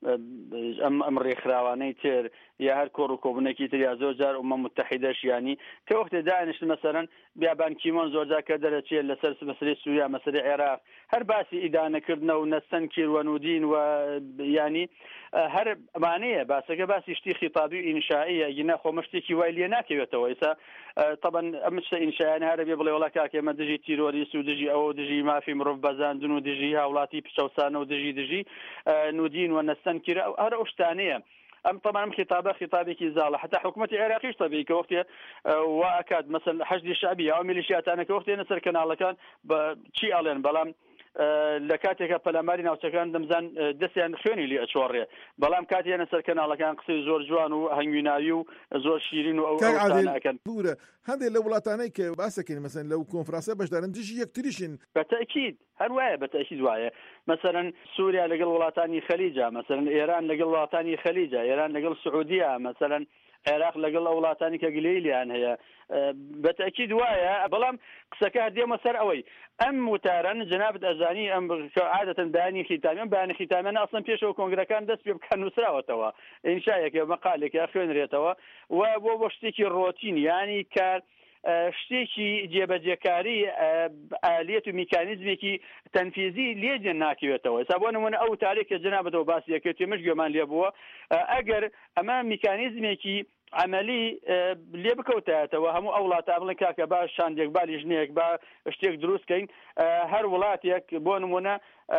ئەم ڕێکخراوانەی تر یا هەر کۆڕ و کۆبوونێکی تر یا زۆر جار ئومە متحیدەش ینی کە وەختێ دانیشت مەسەرەن بیابان کیمۆن زۆرجار کە دەرەچێت لەسەر مەسەلەی سووریا مەسەلەی عێراق هەر باسی ئیدانەکردنە و نەستەن کیروەنودین و ینی هەر ئەمانەیە باسەکە باسی شتی خیتابی و ئینشائیە گینا خۆمە شتێکی وای لێ ناکەوێتەوە. ئێستا طبعا ئەم شتە ئینشایانە هەرە بێ بڵێ وڵا کاکە ئێمە دژی تیرۆریست و دژی ئەوە دژی مافی مرۆڤ بەزاندن و دژی هاوڵاتی پچەوسانە و دژی دژی نودین و نەستەن کیرە هەر ئەو شتانەیە. ام طبعا خطابه خطابك زاله حتى حكومه العراقي طبيعي كوقت واكاد مثلا حشد الشعبيه او ميليشيات انا كوقت نسر كان كان شي الين بلام لە کاتێکە پەلاماری ناوچەکان دەمزان دەستیان خوێنی لێ ئەچۆڕێ بەڵام کاتیانە سەر کەناڵەکان قسەی زۆر جوان و هەنگویناوی و زۆر شیرین و ئەو ئەوتانەکەن بورە هەندێک لە وڵاتانەی کە باسەکەین مەسەن لەو کۆنفرانسە بەشدارن دژی یەکتریشن بەتەکید هەر وایە بەتەکید وایە مەسەرەن سووریا لەگەڵ وڵاتانی خەلیجە مەسەرەن ئێران لەگەڵ وڵاتانی خەلیجە ئێران لەگەڵ سعودیە مەسەرەن عێراق لەگەڵ ئەو وڵاتانی کە گلەی لیان هەیە بەتەکید وایە بەڵام قسەکە دێمە سەر ئەوەی ئەم وتارن جنابت ئەزانی ئەم عادەتەن بەیانی خیتامیان بەیانی خیتامیانە ئەسڵەن پێشەوە کۆنگرەکان دەست پێ بکەن نووسراوەتەوە ئینشایەکە مەقالێکە خوێنرێتەوە و بۆ بۆ شتێکی ڕۆتین یانی کار شتێکی جێبەجێکاری ئالێت و میکانیزمێکی تەنفیزی لێجێ ناکەوێتەوە ئێستا بۆ نمونە ئەو تارێکە جنابەتەوە باسی دەکەوێت توێمەش گوێمان لێ بووە ئەگەر ئەمە میکانیزمێکی عملی لێ بکەوتایەتەوە هەموو ئەو وڵاتە بڵێن کاکە باش شاندێک با لیژنەیەک با شتێک دروستکەین هەر وڵاتێک بۆ نمونە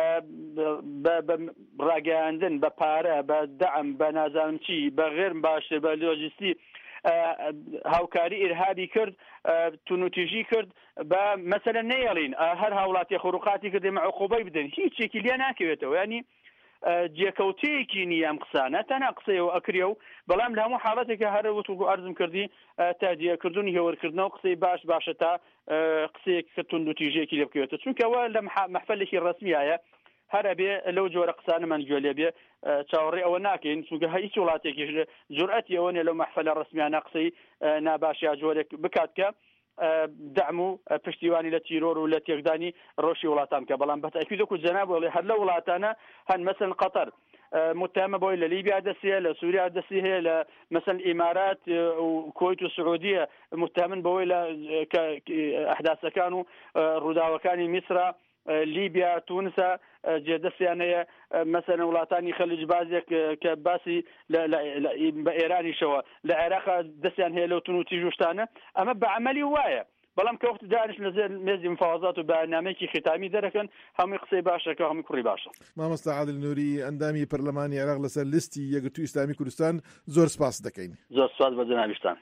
بە ڕاگەیاندن بە پارە بە دەعم بە نازانم چی بە غێر باشتر بە لۆجیستی هاوکاری ئیرهابی کرد تونوتیژی کرد بە مەسەلەن نەیەڵین هەر هاوڵاتی خۆڕوقاتی کردێمە عقوبەی بدەن هیچێکی لێ ناکەوێتەوە ینی جێکەوتەیەکی نییە ئەم قسانە تەنها قسەیەوە ئەکرێ و بەڵام لە هەموو حاڵەتێکە هەر وەکو ئەرزم کردی تا جێکردنی هێوەرکردنەوە قسەی باش باشە تا قسەیەک کە تونوتیژەیەکی لێ بکەوێتە چونکەوە لە مەحفەلێکی ڕسمیایە هەرە بێ لەو جۆرە قسانەمان گوێ لێ بێ چاوەڕێ ئەوە ناکەین چونکە هیچ وڵاتێکی جورئەتی ئەوە نیە لەو مەحفەلە ڕسمیانە قسەی ناباشیا جۆرێک بکات کە دعم و پشتیوانی لە تیرۆر و لە تێکدانی ڕۆژی وڵاتان کە بەڵام بەتەکید وەکو جەناب وڵێ هەر لە وڵاتانە هەن مەسەن قەتەر متهمە بۆی لە لیبیا دەستیە لە سووریا دەستی هەیە لە مەسەن ئیمارات و کۆیت و سعودیە متهمن بەوەی لە ئەحداسەکان و ڕووداوەکانی میسرە لیبیا تونسە جێدەستیان هەیە مەسەن وڵاتانی خەلیج بازێک کە باسی بە ئێرانیشەوە لە عێراقا دەستیان هەیە لەو تونوتیژ و شتانە ئەمە بە عەمەلی وایە بەڵام کە وەخت دانیش لەژێر مێزی مفاوەزات و بەنامەیەکی ختامی دەرەکەن هەمووی قسەی باشەکە هەمووی کوڕی باشە. مامۆستا عادل نووری ئەندامی پەرلەمانی عێراق لەسەر لیستی یەکگرتووی ئیسلامی کوردستان زۆر سپاس دەکەین. زۆر سپاس بە جەنابیشتان.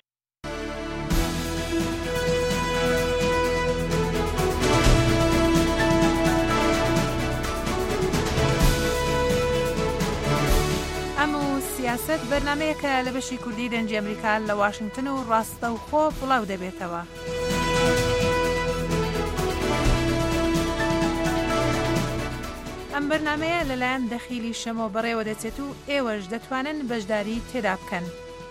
سیاست بەرنمەیەکە لە بەشی کوردی دەنجی ئەمریکا لە واشنگتن و ڕاستە و خۆ بڵاو دەبێتەوە. ئەم بەرنمەیە لەلایەن دەخیلی شەمۆ بەڕێوە دەچێت و ئێوەش دەتوانن بەشداری تێدا بکەن.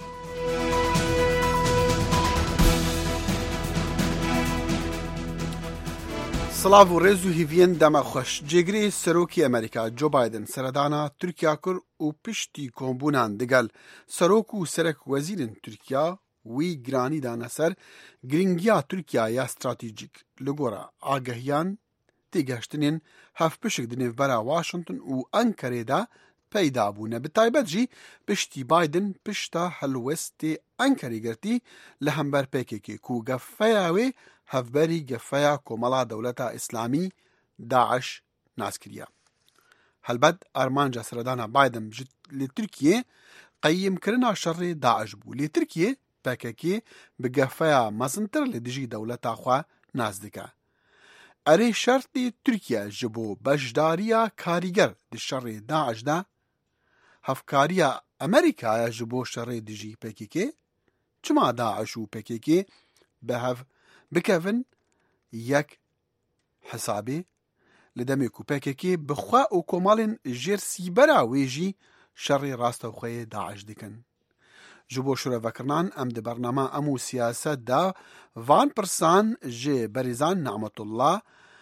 سلااو و ڕێز و هیڤێن دەمەخۆش جێگری سەرۆکی ئەمریکا جۆ بایدن سەردانا تورکیا کرد و پشتی کۆمبوونان دەگەل سەرۆک و سەرک وەزیرن تورکیا وی گرانی دانە سەر گرنگیا تورکیا یا استراتیجیک لە گۆرە ئاگەهیان تێگەشتنێن هەف پشک دنێڤبەرە واشنگتن و ئەنکەرێدا پەیدا بوونە بتایبەت جی پشتی بایدن پشتا هەلوەستێ ئەنکەری گرتی لە هەمبەر پێکێکی و گەفەیاوێ هەفبەری گەفەیە کۆمەڵا دەوڵەتە ئیسلامی داعش ناسکریە. هەلبەت ئەرمانجا سەردانا بایدن لە تورکیە قەیمکردنا شەڕێ داعش بوو لێ تورکیە پەکەکێ بگەفەیە مەزنتر لە دژی دەوڵەتا خوا ناز دکە. ئەرێ شەرتی تورکیا ji بۆ بەشداریە کاریگەر di şerê Daeş de hevkariya Amerîkaya ji bo şerê dijî P K K çima Daeş û P K K bi hev bikevin yek hesabê li demê ku P K K bi xwe û komalên jêr sîbera wê jî şerê rastexweyê Daeş dikin. Ji bo şûrevekirinan em di bername em û siyaset de van pirsan ji Berîzan Ne'metullah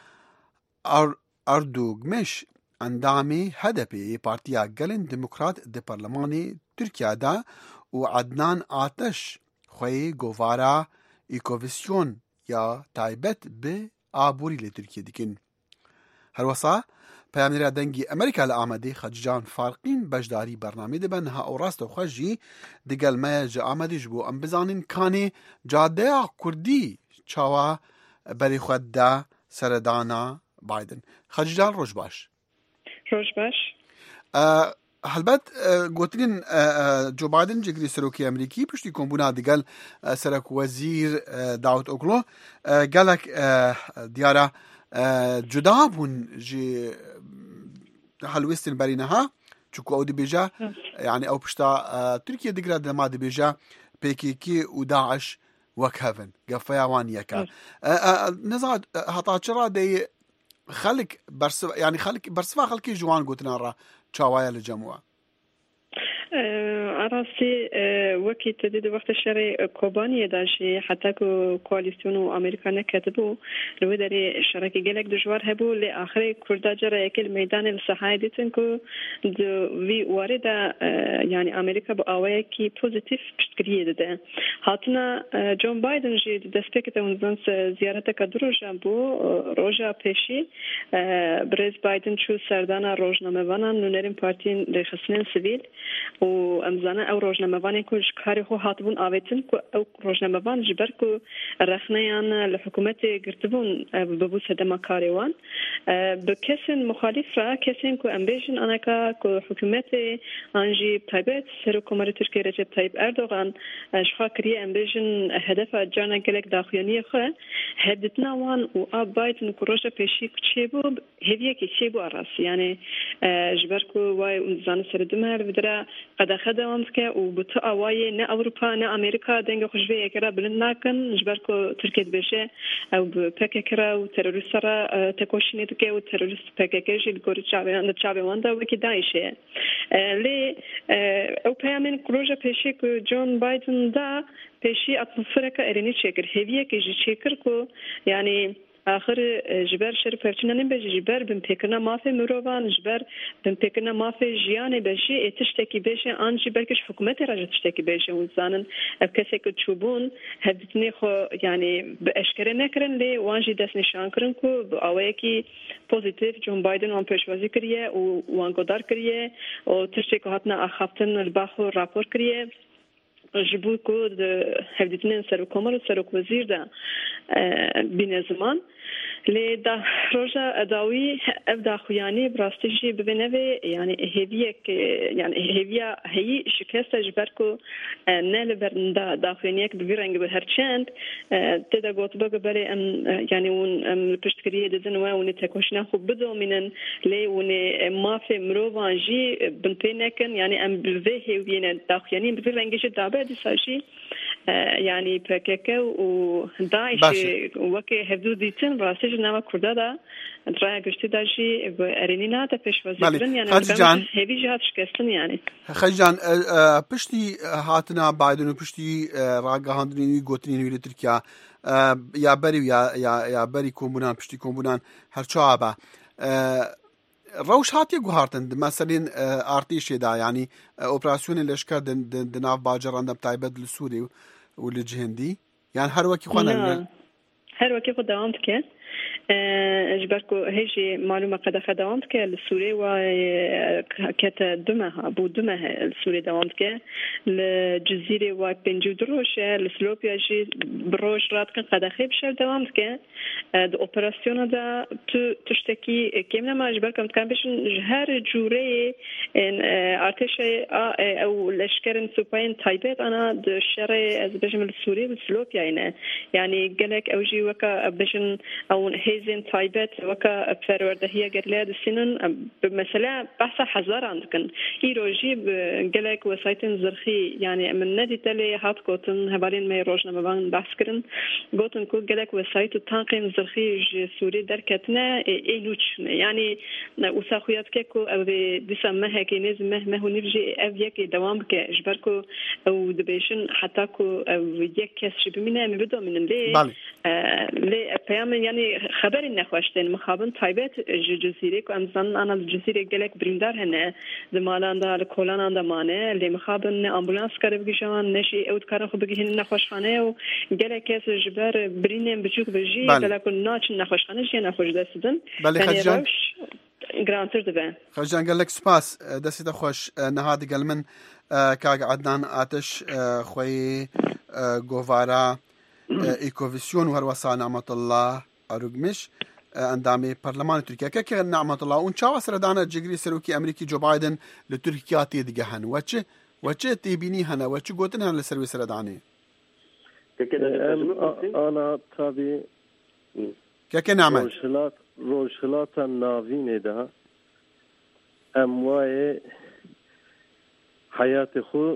Erdogmiş endamê Hedefê Partiya Gelên Demokrat di Parlemanê Tirkiye de û Adnan Ateş xweyê govara îkovisyon ya taybet bi aborî li Tirkiye dikin. Herwesa peyamnêra dengî Amerîka li Amedê Xeccan Farqîn beşdarî bernamê dibin niha û rastexwe jî digel me ji Amedê ji bo em bizanîn kanê cadeya Kurdî çawa berê xwe da seredana Biden. Xeccan roj baş. Roj baş. هەلبەت گوترین جو بایدن جێگری سەرۆکی ئەمریکی پشتی کۆمبوونا دەگەل سەرۆک وەزیر داوود ئۆگلۆ گەلک دیارە جودا بوون ژێ هەلوێستن بەرینەها چونکو ئەو دەبێژە یعنی ئەو پشتا تورکیا دەگرا دەما دەبێژە پێکێکی و داعش وەک هەڤن گەفەیە وان یەکە نەزانێت هەتا چڕا دەی خەڵک یعنی خەڵک بەرسفا خەڵکی جوان گوتناڕە چاوایە لە جەمووە ئاڕاستی وەکی تدید وەختە شەڕی کۆبانیەداژی حتا کۆالیسیۆن و ئەمریکا نەکەتبوو لەوێ دەرێ شەڕێکی گەلێک دژوار هەبوو لێ ئاخری کووردا جەرەیەکی لە مەیدانی لە سەحای دیتن کو وی وارێدا یعنی ئەمریکا بە ئاوەیەکی پۆزیتیف پشتگیریە دەدە هاتنە جۆن بایدن ژی دەستپێکێتە ونزان زیارەتەکە درۆژە بوو ڕۆژە پێشی برێز بایدن چوو سەردانە ڕۆژنامەوانان نونەرین پارتین ڕێخستنێن سڤیل و ئەمزانە ئەو ڕۆژنامەوانی کوش کاری خۆ هاتبوون ئاوێتن و ئەو ڕۆژنامەوان ji ber ku rexneyan li hikûmetê girtibûn bibû sedema karê wan bi kesên muxalîf re kesên ku em bêjin aneka ku hikûmetê an jî taybet Serokkomarê Tirkiye Recep Tayyip Erdogan ji xwe kiriye em bêjin hedefa carna gelek daxuyaniyê xwe hevdîtina wan û a Biden ku roja pêşî ku çêbû hêviyekê çêbû arastî yani ji ber ku way zanî serdimer vidire qedexe dewam dike û bi tu awayê ne Ewropa ne Amerîka dengê xwe ji vê yekê re bilind nakin ji ber ku Tirkiye dibêje ew bi P K K re û terorîsta re tekoşînê dike û terorîst P K K jî li gorî çavên çavê wan de wekî Daişê ye lê ew peyamên roja pêşî ku John Biden da pêşî atmosfereka erênî çêkir hêviyekê jî çêkir ku yanî آخر جبر شرف فرچنن بجی جبر بن پکنا مافه مروان جبر بن پکنا مافه جیانه بجی اتشتکی بشه آن جبر کش حکومت را تشتکی بشه و زانن کسی که چوبون هدتنی خو یعنی به اشکره نکرن لی وانجی دست نشان کرن کو اوه کی پوزیتیو جون بایدن وان پیشوازی کریه و وان گودار کریه و تشتکی هاتنا اخافتن الباخو راپور کریه جبو کو هدتنی سرکومر و سرک وزیر ده بین زمان لی دا روزا اداوی ابدا خویانی براستیجی ببینه یعنی هیویک یعنی هیویا هی شکست جبر کو نل برنده داخلینیک بگیرنگ به هر چند تدا گوت بگه بله ام یعنی اون پشتگیری دزن و اون تکوشنا خوب بدومینن لی اون مافی مروانجی بنپینکن یعنی ام به هیوینه داخلینی بگیرنگش دابه دیساجی یعنی پککه و داعش وکی هفدو دیتن راستش نام کرده دا درای گشتی داشی ارینی نه تا پیشوازی کردن یعنی هیوی جهات شکستن یعنی خجان پشتی هاتنا بایدن و پشتی راگهاندنی گوتنی ویل ترکیه یا بری یا یا یا بری کومبونان پشتی کومبونان هر چوابه روش هاتی گوهارتن مثلا ارتیشه دا یعنی اپراسیون لشکر د ناف باجران د تایبت لسوری و لجهندی یعنی هر وکی خوانه هر وکی خود دوام که اجبركو هيجي معلومه قد خدمت كه لسوريا و كت دمها بو دمها لسوريا دوامت كه الجزيره و بنجو دروش لسلوبيا جي بروش رات قد خيب شر دوامت كه د اوبراسيون دا تشتكي كيمنا ما اجبركم كان باش جهر جوري ان ارتش او لشكر سوباين تايبت انا د شرع از بجم السوري والسلوبيا يعني يعني قالك اوجي وكا بجن او هيزن تايبت وكا فرورده هي قرلاد السنن بمثلا بحث حزار عندكن ايروجي قالك وسايتن زرخي يعني من نادي تلي هات كوتن هبالين ما يروجنا مبان بحث كرن قوتن كو قالك وسايت تانقيم زرخي سوري دركتنا ايلوش يعني وساخيات كيكو او دسمها كينز مهما هو نفجي افيك دوام كجبركو او دبيشن حتى كو او يك شبمنا مبدو من لي لي بيام يعني خبر نخواشتن مخابن تایبت جزیره کو امزان انا جزیره گلک بریندار هنه زمالان دا کولان دا مانه لی مخابن امبولانس کار بگیشان نشی اود کار خو بگین نخوشخانه و گلک اس جبر برینم بچوک بجی گلک ناچ نخوشخانه جی نخوش دستن بله خجان گرانتر دبن خجان گلک سپاس دست خوش نهاد گلمن کاغ عدنان آتش خوی گووارا ایکوویسیون و هروسا نعمت الله أرجمش ئەندامی پەرلەمانی تورکیا کەکە نعمەتڵڵا اون چاوە سەردانە جێگری سەرۆکی ئەمریکی جۆ باید لە تورکیا تێدگە هەن وەچ وەچ تێبینی هەنە وەچ گوتن هەن لە سەروی سەردانێ ئانا تابی کەکە نامە ڕۆژهڵاتە ناوینێدا ئەم وایە حیاتی خۆ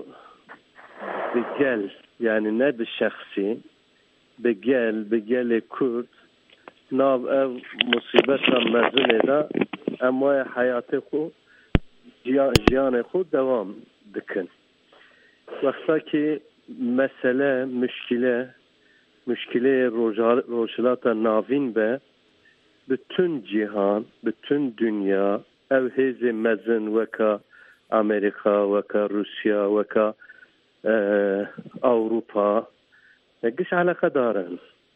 بگەل یعنی نە بە شەخسی بگەل بگەلێ کورد ناو ئەو مصیبەتە مەزنێدا ئەم وایە حیاتی خۆ ژیانی خۆ دەوام دکن وەختا کی مەسەلە مشکلە مشکلە ڕۆژهڵاتە ناوین بە bütün cihan, bütün dünya ev hezi mezin veka Amerika veka Rusya veka e, Avrupa giş alakadarın.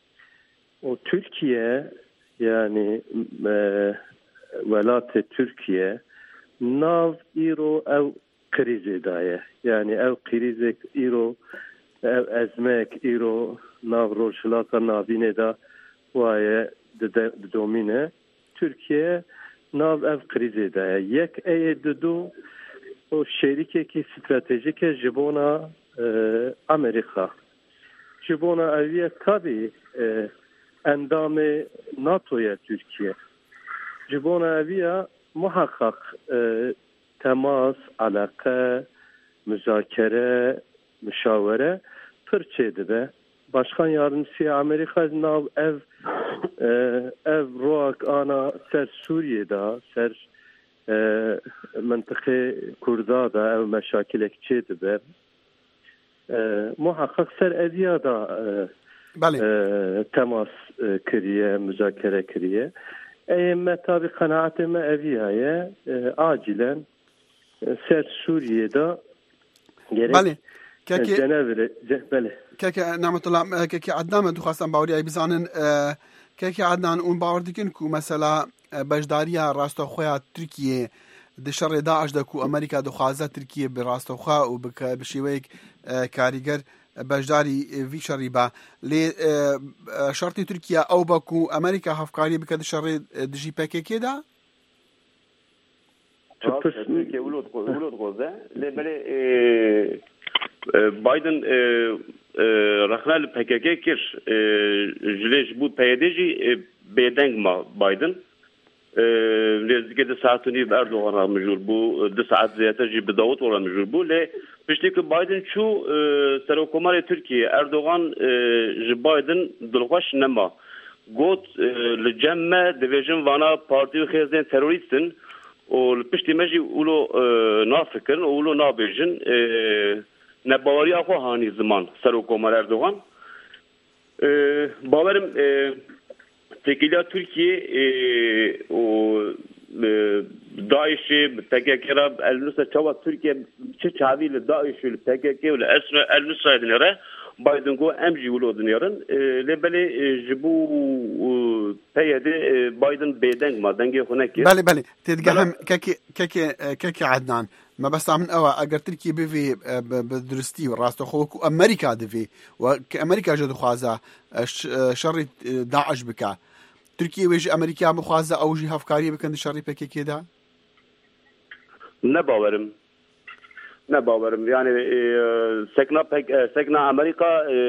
O Türkiye yani e, velat-ı Türkiye nav iro ev krizi daye. Yani ev krizi iro ev ezmek iro nav rojlata navine da vaye domine Türkiye nav ev krizi daye. Yek eye dedu o şerikeki stratejik jibona e, Amerika. Jibona eviye tabi e, endamı NATO'ya Türkiye. Jibona eviye muhakkak e, temas, alaka, müzakere, müşavere pırçeydi be. Başkan yardımcısı Amerika nav ev e, ev roak ana ser Suriye'da ser e, منطقه kurda da ev meşakilek çeydi be. E, muhakkak ser eviya da e, e, temas e, kiriye, müzakere kiriye. Eyme tabi kanaatime eviye e, acilen e, ser Suriye'da gerek Bale. Kaki Cenevre bale. Kaki Nametullah kaki Adnan me duxastan bawriya bizanin kaki Adnan un bawer dikin ku mesela bejdariya rastoxoya Türkiye di şerê Daeş de ku Amerika dixwaze Türkiye bi rastoxa û bi şêweyek karîger beşdarî vî şerî be lê şertê Türkiye ew be ku Amerika hevkarî bike di şerê dijî P K K da Türkiye ulot ulot goze lê belê Biden رخنا ل P K K kir jilej bu P Y D jî bêdeng ma Biden lêzike di saetûnî Erdoğan'a mijûr bû di saet zêdetir jî bi Davut ola mijûr bû lê piştî ku Biden çû Serokkomarê Tirkiye Erdoğan ji Biden dilxweş nema got li cem me dibêjin vana partî û xêzên terorîstin û li piştî me jî wilo nafikirin û wilo nabêjin nebawariya xwe hanî ziman Serokkomar Erdoğan bawerim tekîliya Tirkiye û Daişê P K K ra elnûsa çawa Tirkiye çi çavî li Daişê li P K K û li elnûsayê dinêre Biden got em jî wilo dinêrin lê belê ji bo P Y D Biden bêdeng ma dengê xwe nekir belê belê têdigehem kekê kekê kekê Adnan ما بس من أوا أجر تركيا بفي بدرستي وراسته خوك أمريكا دفي وكأمريكا جد خوازة شر داعش بكا تركيا ويجي أمريكا مخوازة أو جي هفكارية بكن شر بكي كده نباورم نباورم يعني سكنا سكنا أمريكا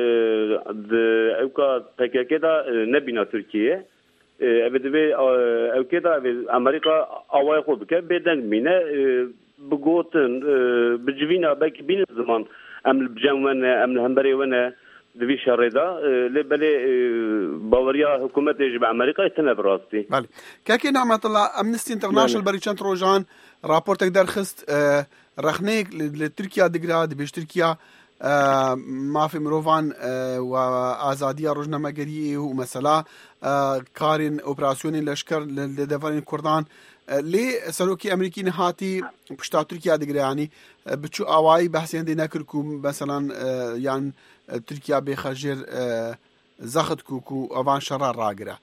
أوكا بكي كده نبينا تركيا أبدي أو كده أمريكا أواي خو بكا بدن مينه بقوتن بجوينا باك بين الزمان أم البجان أم الهمبري وانا دبي شريدا لبلي باوريا حكومة يجب أمريكا يتنب راستي. بله. كأكيد نعمة الله أمنستي انترناشنال بريشان تروجان رابورتك در خست رخنيك لتركيا دقرا دبيش تركيا ما في مروفان وآزادية روجنامه‌گری و مثلا كارين اوبراسيوني لشكر لدفن كردان لي سروكي امريكي نهاتي پشتا تركيا دگرا يعني بچو اواي بحثين دي نكركو مثلا يعني تركيا بخجر زخت كوكو اوان شرار راگرا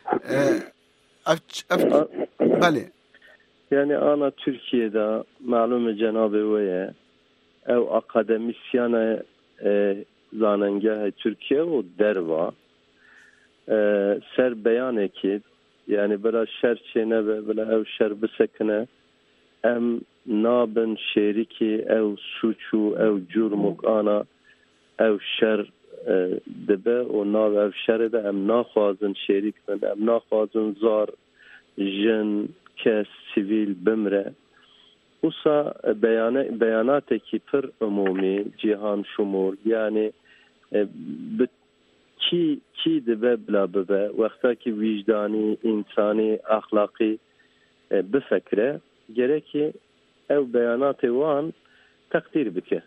بله يعني انا تركيا معلومه جنابه ويه او اکادمیسیان زاننگاه ترکیه و دروا سر بیانه که yani bela şer çene ve bela ev şer bisekine em nabın şeriki ev suçu ev cürmuk ana ev şer dibe o nav ev şer de em naxwazın şerik ben em naxwazın zar jin kes sivil bimre usa beyan beyanateki pir umumi cihan şumul yani ki ki dibe bla bibe vaktaki vicdani insani ahlaki bifekre gereki ev beyanatı wan takdir bike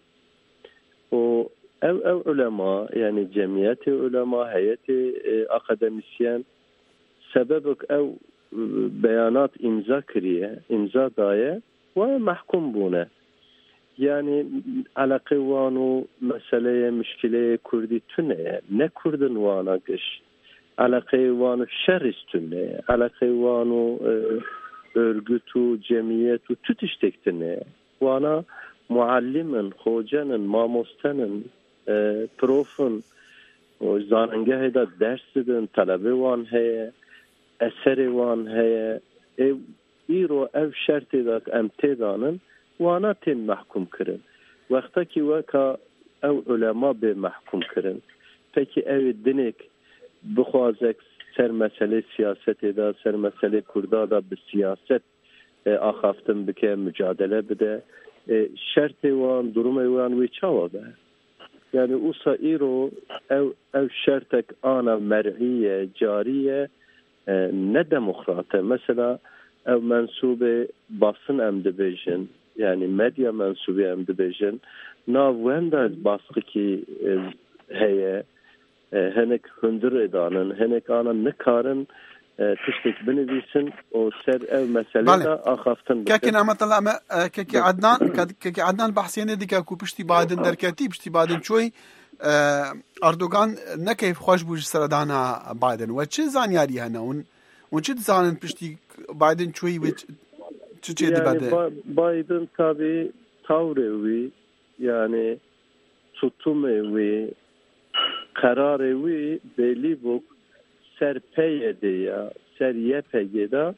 o ev ev ulema yani cemiyeti ulema heyeti akademisyen sebebek ev beyanat imza kiriye imza daye ve mahkum bune yani alaqi wanu meseleye müşkileye kurdi tüne ne kurdun wana gış alaqi wanu şerris tüne alaqi wanu örgütü cemiyetu tutuştektine wana muallimin hocanın mamostanın profun o zanenge da dersidin talebe wan heye eseri wan heye ev iro ev şerti da em tedanın wana ten mahkum kirin vaktaki vaka ev ulema be mahkum kirin peki ev dinek bixwazek ser mesele siyasete da ser mesele kurda da bi siyaset axaftin bike mücadele bide şerti wan durumu wan ve çava be yani usa iro ev ev şertek ana mer'iye cariye ne demokrate mesela ev mensube basın em dibêjin yani medya mensubu em dibêjin nav wenda baskı ki heye henek hundur edanın henek ana nikarin tiştek binivîsin o ser ev mesele da axaftin kekin amatala ama keki Adnan keki Adnan bahsiyene dike ku piştî Biden derketî piştî Biden çoy Erdogan nekeyf xweş bû ji seredana Biden ve çi zanyarî hene hûn hûn çi dizanin piştî Biden çoyî wê çi çê dibede Biden tabii tavrê wî yani tutumê wî kararê wî belî bû ser P Y D'ya ser Y P G'da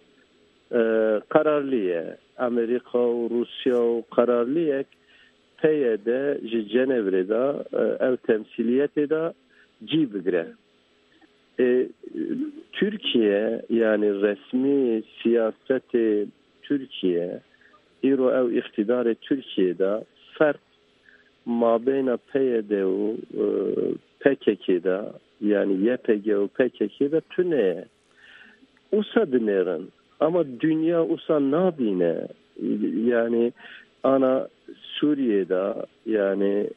kararlıyê Amerika û Rusya û kararlıyek P Y D ji Cenevre'da ev temsiliyetê da cî bigire. E, Türkiye yani resmi siyaseti Türkiye îro ev iktidarê Türkiye'da fark mabeyna P Y D û P K K'da yani Y P G û P K K'da tune usa dinerin ama dünya usa nabine yani ana Suriye'de yani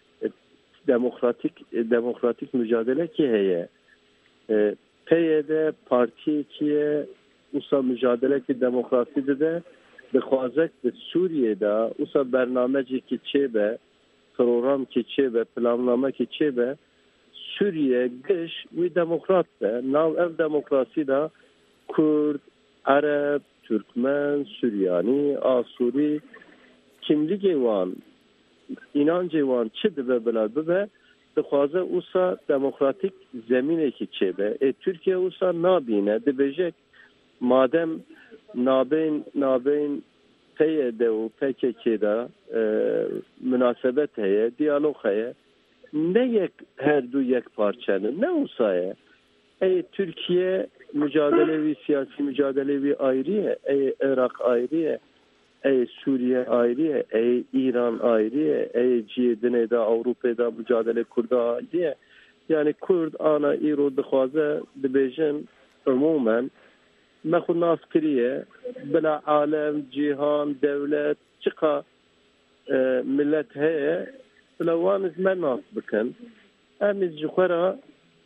demokratik demokratik mücadele ki heye e, P Y D parti kiye usa mücadele ki demokrasi de bixwazek bi Suriye'de usa bernameci ki çebe program ki çebe planlama ki çebe Suriye geç ve demokrat be nav ev demokrasi da Kurd, Arap, Türkmen, Süryani, Asuri kimlik evan inancı evan çi dibe bela bibe dixwaze usa demokratik zemine ki çebe e Türkiye usa nabine dibecek madem nabeyn nabeyn P Y D û P K K'da e, münasebet heye diyalog heye ne yek her du yek parçanın ne usaye ey Türkiye mücadelevi siyasi mücadelevi ayrıye ey Irak ayrıye ey Suriye ayrıye ey İran ayrıye ey cihedine Avrupa'da mücadele kurda ayrıye yani Kurd ana iro dixwaze dibêjin umumen mexu nas kiriye bila alem cihan devlet çika e, millet heye bila wan me nas bikin em ji xwe re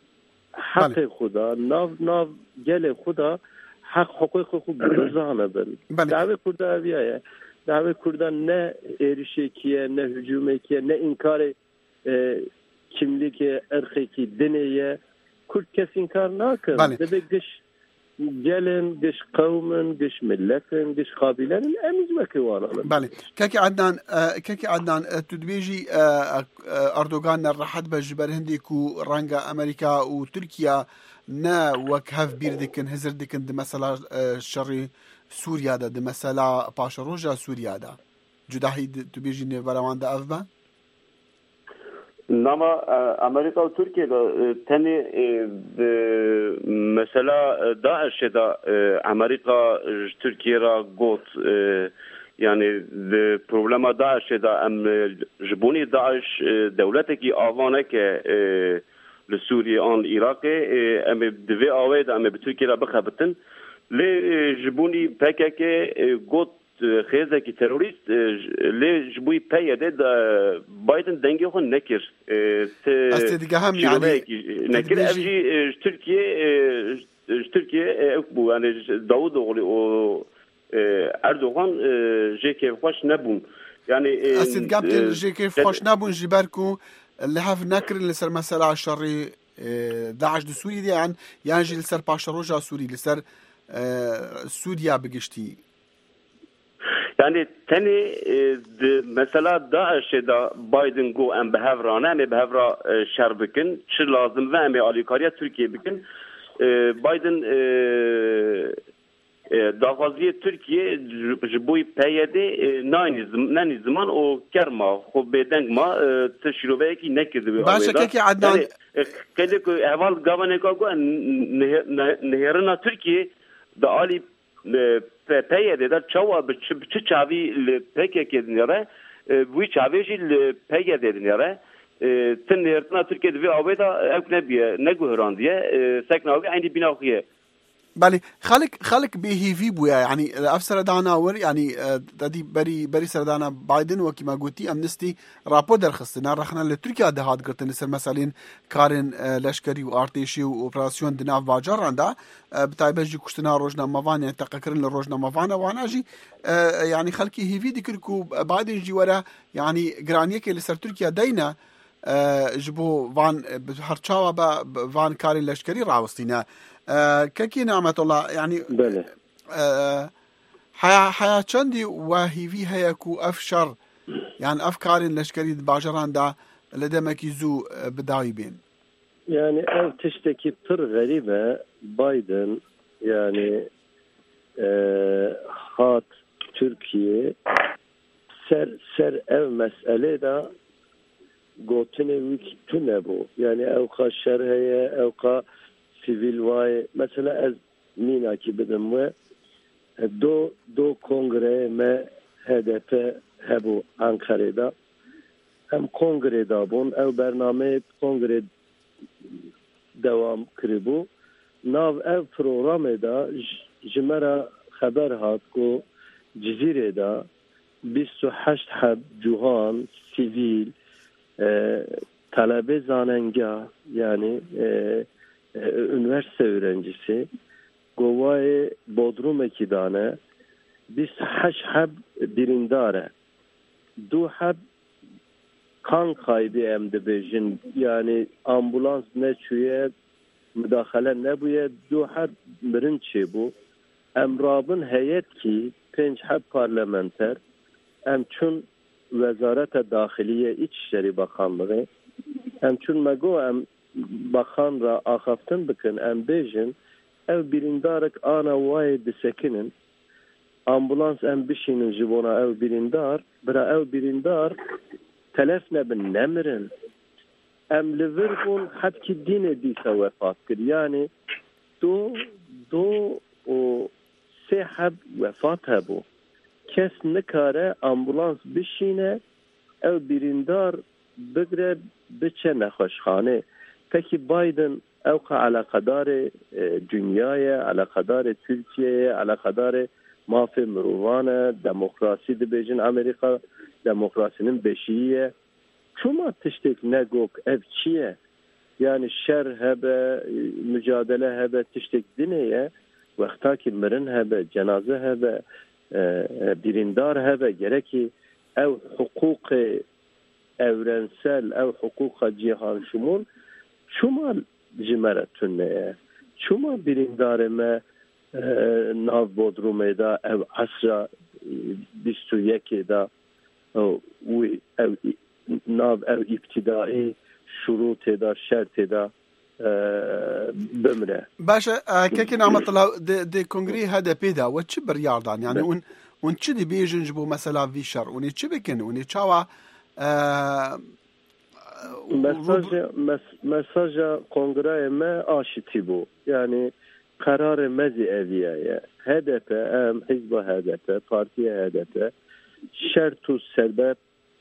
حق خدا ناو ناو گل خدا حق حقوق خود بزانه بن دعوه کرده اویه دعوه کرده نه erişekiye ne hücumekiye ne inkar e, kimlik ırkı ki dineye Kürt kes inkar nakın debe gış gelin giş kavmin giş milletin giş kabilenin emiz vekivanalı. بله كاكي عدنان كاكي عدنان تدبيجي أردوغان راحت بجبر هنديكو رانجا أمريكا وتركيا نا وكهف بيردكن هزردكن دي مثلا شري سوريا دا دي مثلا باشروجا سوريا دا جداهي تدبيجي نبروان دا أفبا Nama Amerika ve Türkiye'de teni mesela Daesh'de Amerika Türkiye'ye got yani problema Daesh'de em jibuni Daesh devleteki avane ki le Suriye an Irak'e em dve avayda em Türkiye'ye bakabıtın le jibuni P K K got خیزکی تروریست لی جبوی پیاده دا بایدن دنگی خون نکر است دیگه هم یعنی نکر افجی ترکیه ترکیه اکبو یعنی داود اولی و اردوغان جیکی خوش نبون یعنی است دیگه جیکی خوش نبون جبرکو اللي هاف نكر لسر مثلا عشري داعش دو سوري دي عن يانجي لسر باشروجا سوري لسر سوريا بقشتي yani teni mesela Daesh'de Biden go em behavrane em behavra şerbikin çi lazım ve em alikariya Türkiye bikin Biden davaziye Türkiye jiboy peyede nani zaman o kerma xo bedengma teşroveki nekedi başa keki adnan kede ko eval gavane ko nehirna Türkiye da ali peyede de çava çı çavi P K K'nin yere bu çavi jil peyede yere tin nehirna Türkiye'de ve aveda eknebiye ne guhran diye seknavi aynı binakiye بله خلق خلق بهيفي بويا يعني افسر دانا ور يعني ددي بري بري سردانا بايدن وكما قلتي امنستي رابو درخصنا رخنا لتركيا ده هاد قرتن سر مثلا كارن لشكري وارتيشي واوبراسيون دناف باجر عندها بتايبجي كشتنا روجنا مافانا تقكرن لروجنا مافانا وانا جي يعني خلقي هيفي ديكركو بايدن جي ورا يعني جرانيك اللي سر تركيا دينا جبو فان هرچاوا فان كارن لشكري راوستينا كاكي نعمة الله يعني بله حياة حياة چندي وهي في هيكو أفشر يعني أفكار لشكري باجران دا لدمكي زو بداوي بين يعني أو تشتكي بطر غريبة بايدن يعني خاط تركيا سر سر أو مسألة دا قوتني ويكي تنبو يعني أو قا شرهية أو قا sivil vay mesela az mina ki bedim ve do do kongre me H D P hebu Ankara'da hem kongreda bun ev bername kongre devam kribu nav ev programda jmera haber hat ko Cizire'da بیست و هشت حب جوهان سیویل talebe zanenga yani e, e, üniversite öğrencisi Govay Bodrum ekidane biz haş hab birindare du hab kan kaybı emde bejin yani ambulans ne çüye müdahale ne buye du hab birinci bu emrabın heyet ki penç hab parlamenter emçün Vezaret-i Dahiliye İçişleri Bakanlığı emçün mego em bakan ra axaftin bikin em bejin ev birindarek ana vay disekinin ambulans em bişinin jibona ev birindar bira ev birindar telef nebin nemirin em livirbun hepki dine dise vefat kir yani do do o sehab vefat hebu kes nikare ambulans bişine ev birindar bigre biçe nexweşxane peki Biden evka alakadar dünyaya alakadar Türkiye'ye alakadar mafi müruvane demokrasi dibêjin Amerika demokrasinin beşiğiye çuma tiştek negok ev çiye yani şer hebe mücadele hebe tiştek dineye vekta ki mirin hebe cenaze hebe birindar hebe gereki ev hukuk evrensel ev hukuka cihan şumun çuma cimere tünneye çuma birindareme ناو بودرومه دا او عصر بیست و یک دا او او ناو او ابتدایی شروط دا شرط دا بمره. باشا كيكي نعمت الله دي كونغري هذا بيدا وتش برياردان يعني ون ون تش دي بيجن جبو مثلا في شر وني تش بكن وني تشاوا مساج مساج كونغري ما آشتي بو يعني قرار مزي أبيايا هدف أم حزب هدف بارتي هدف شرط السبب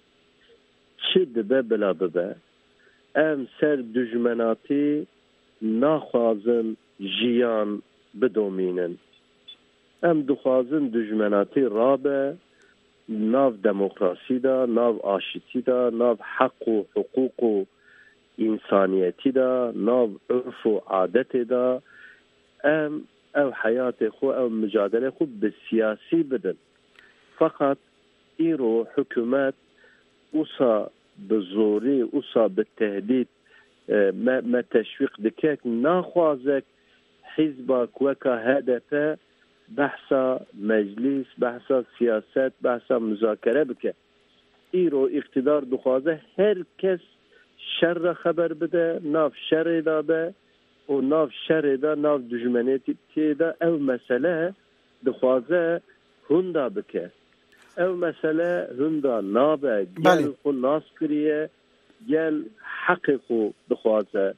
شد ببلا ببا ام سر دجمناتی ناخوازن جیان بدومینن ام دخوازن دجمناتی رابه ناو دموکراسی دا ناو آشتی دا ناو حق و حقوق و انسانیتی دا ناو عرف و عادت دا ام او حیات خو او مجادله خو بالسیاسی بدن فقط ایرو حکومت اوسا بزوری اوسا بالتهدید ما, ما تشویق دکک ناخوازک حزبك وكا هدف بحثا مجلس بحثا سیاست بحثا مذاکره بکه ایرو اقتدار دخوازه هر کس شر خبر بده ناف شر دا به و ناف شر دا ناف دجمنیتی دا او مسئله دخوازه هندا بکه او مسئله هندا نابه گل خو ناس کریه گل حق خو دخوازه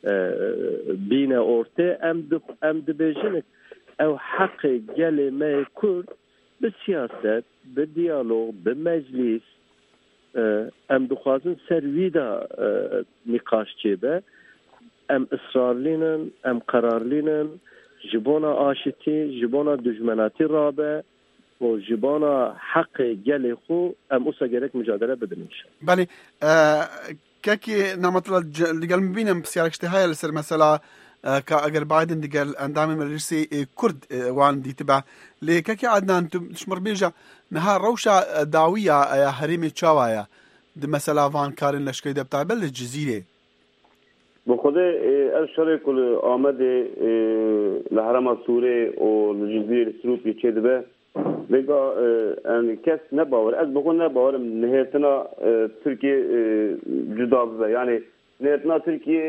بین ارته ام دبیجنک او حق گل ما کرد به سیاست به دیالوگ به مجلس ام دخوازن سرویدا نقاش چیبه ام اصرارلینن ام قرارلینن جبونا آشتی جبونا دجمناتی رابه و جبانا حق گل خو ام اوسا گرک مجادله بدنیش بله كاكي نعمت الله دقال مبينا بسيارك هاي لسر مثلا كأجر بايدن دقال اندامي مدرسي كرد وان دي تبع لي كاكي عدنان تشمر بيرجع نهار روشة دعوية يا هريمي تشاوايا دي مثلا فان كارن لشكي ده بتاع بل الجزيرة بخده ارشاره كل آمده لحرم سوره و الجزيرة السروبي چه دبه بگا ان کس نباور از بخون نباورم نهایتنا ترکیه جدا ببه یعنی نهایتنا ترکیه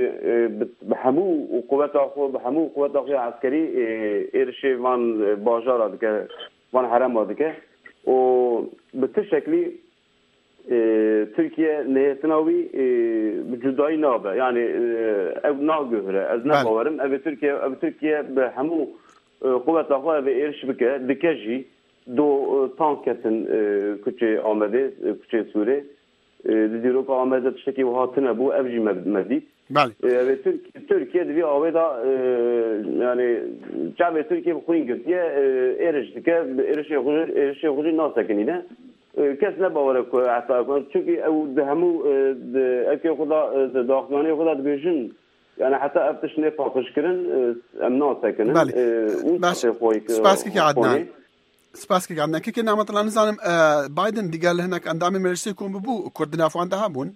بحمو قوت آخو بحمو قوت آخو عسکری ارشه وان باجار دکه وان حرم دکه و به تر شکلی ترکیه نهایتناوی جدایی نابه یعنی او ناگهره از نباورم او ترکیه او ترکیه بحمو قوت آخواه و ایرش بکه دکجی دو تانکتن کچه آمده کچه سوره دیرو که آمده تشکی و هاتنه بو افجی مدید بله و ترکیه دوی آوه دا یعنی جعبه ترکیه بخورین کرد یه ایرش دکه ایرش خوشی ناسکنی نه کس نباوره که احتاق کنه چونکه او ده همو اکی خدا داخلانی خدا دبیشن يعني حتى افتش نفاقش كرن امنا ساكنن باش سباسكي كي عدنان سباسكي عدنان كي كنا مثلا نزانم بايدن دي قال هناك اندامي مجلس يكون ببو كردنا فو عندها بون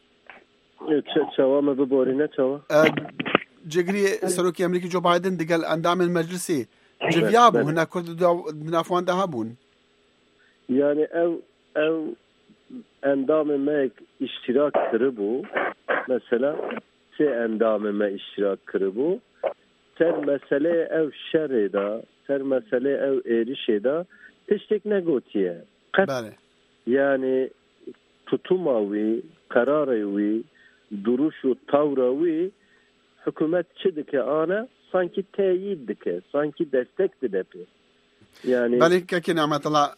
تشوا ما ببورينا تشوا جيجري سروكي امريكي جو بايدن دي قال اندامي المجلسي جفيابو هنا كردنا فو عندها بون يعني او او اندام ماك اشتراك كربو مثلا سه اندام ما اشتراک کربو سر مسئله او شر دا سر مسئله او ایریش دا تشتک نگوتیه بله یعنی tutumavi, kararavi, duruşu, tavravi hükümet çidike ana sanki teyit dike, sanki destek didepi. Yani bali kaki namatla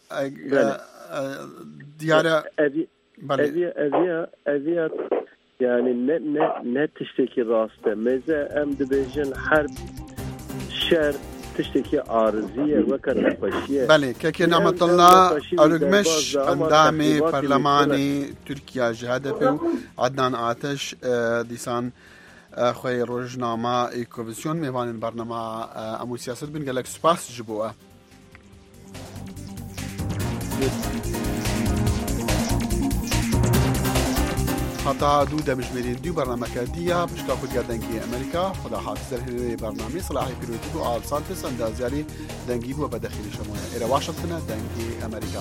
diyara evi evi evi evi yani ne ne ne tişteki rastı meze em dibejin harb şer تشتكي عارضية وكان نقاشية بله كاكي نعمة الله أرقمش اندامي برلماني تركيا جهدفه عدنان آتش ديسان خوي روجنامة إيكوفيسيون ميوان البرنامة أمو سياسة بن قالك سباس جبوه هەتا دوو دەمژمێرین دوو بەرنامەکە دیە پشتا خودیا دەنگی ئەمریکا خدا حافظ هێنەوەی بەرنامی سلاحی پیرۆتی بوو ئالسانتس ئەندازیاری دەنگی بووە بە دەخیلی شەمۆنە ئێرە واشنگتنە دەنگی ئەمریکا.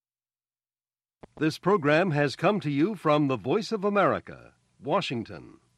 This program has come to you from the Voice of America, Washington.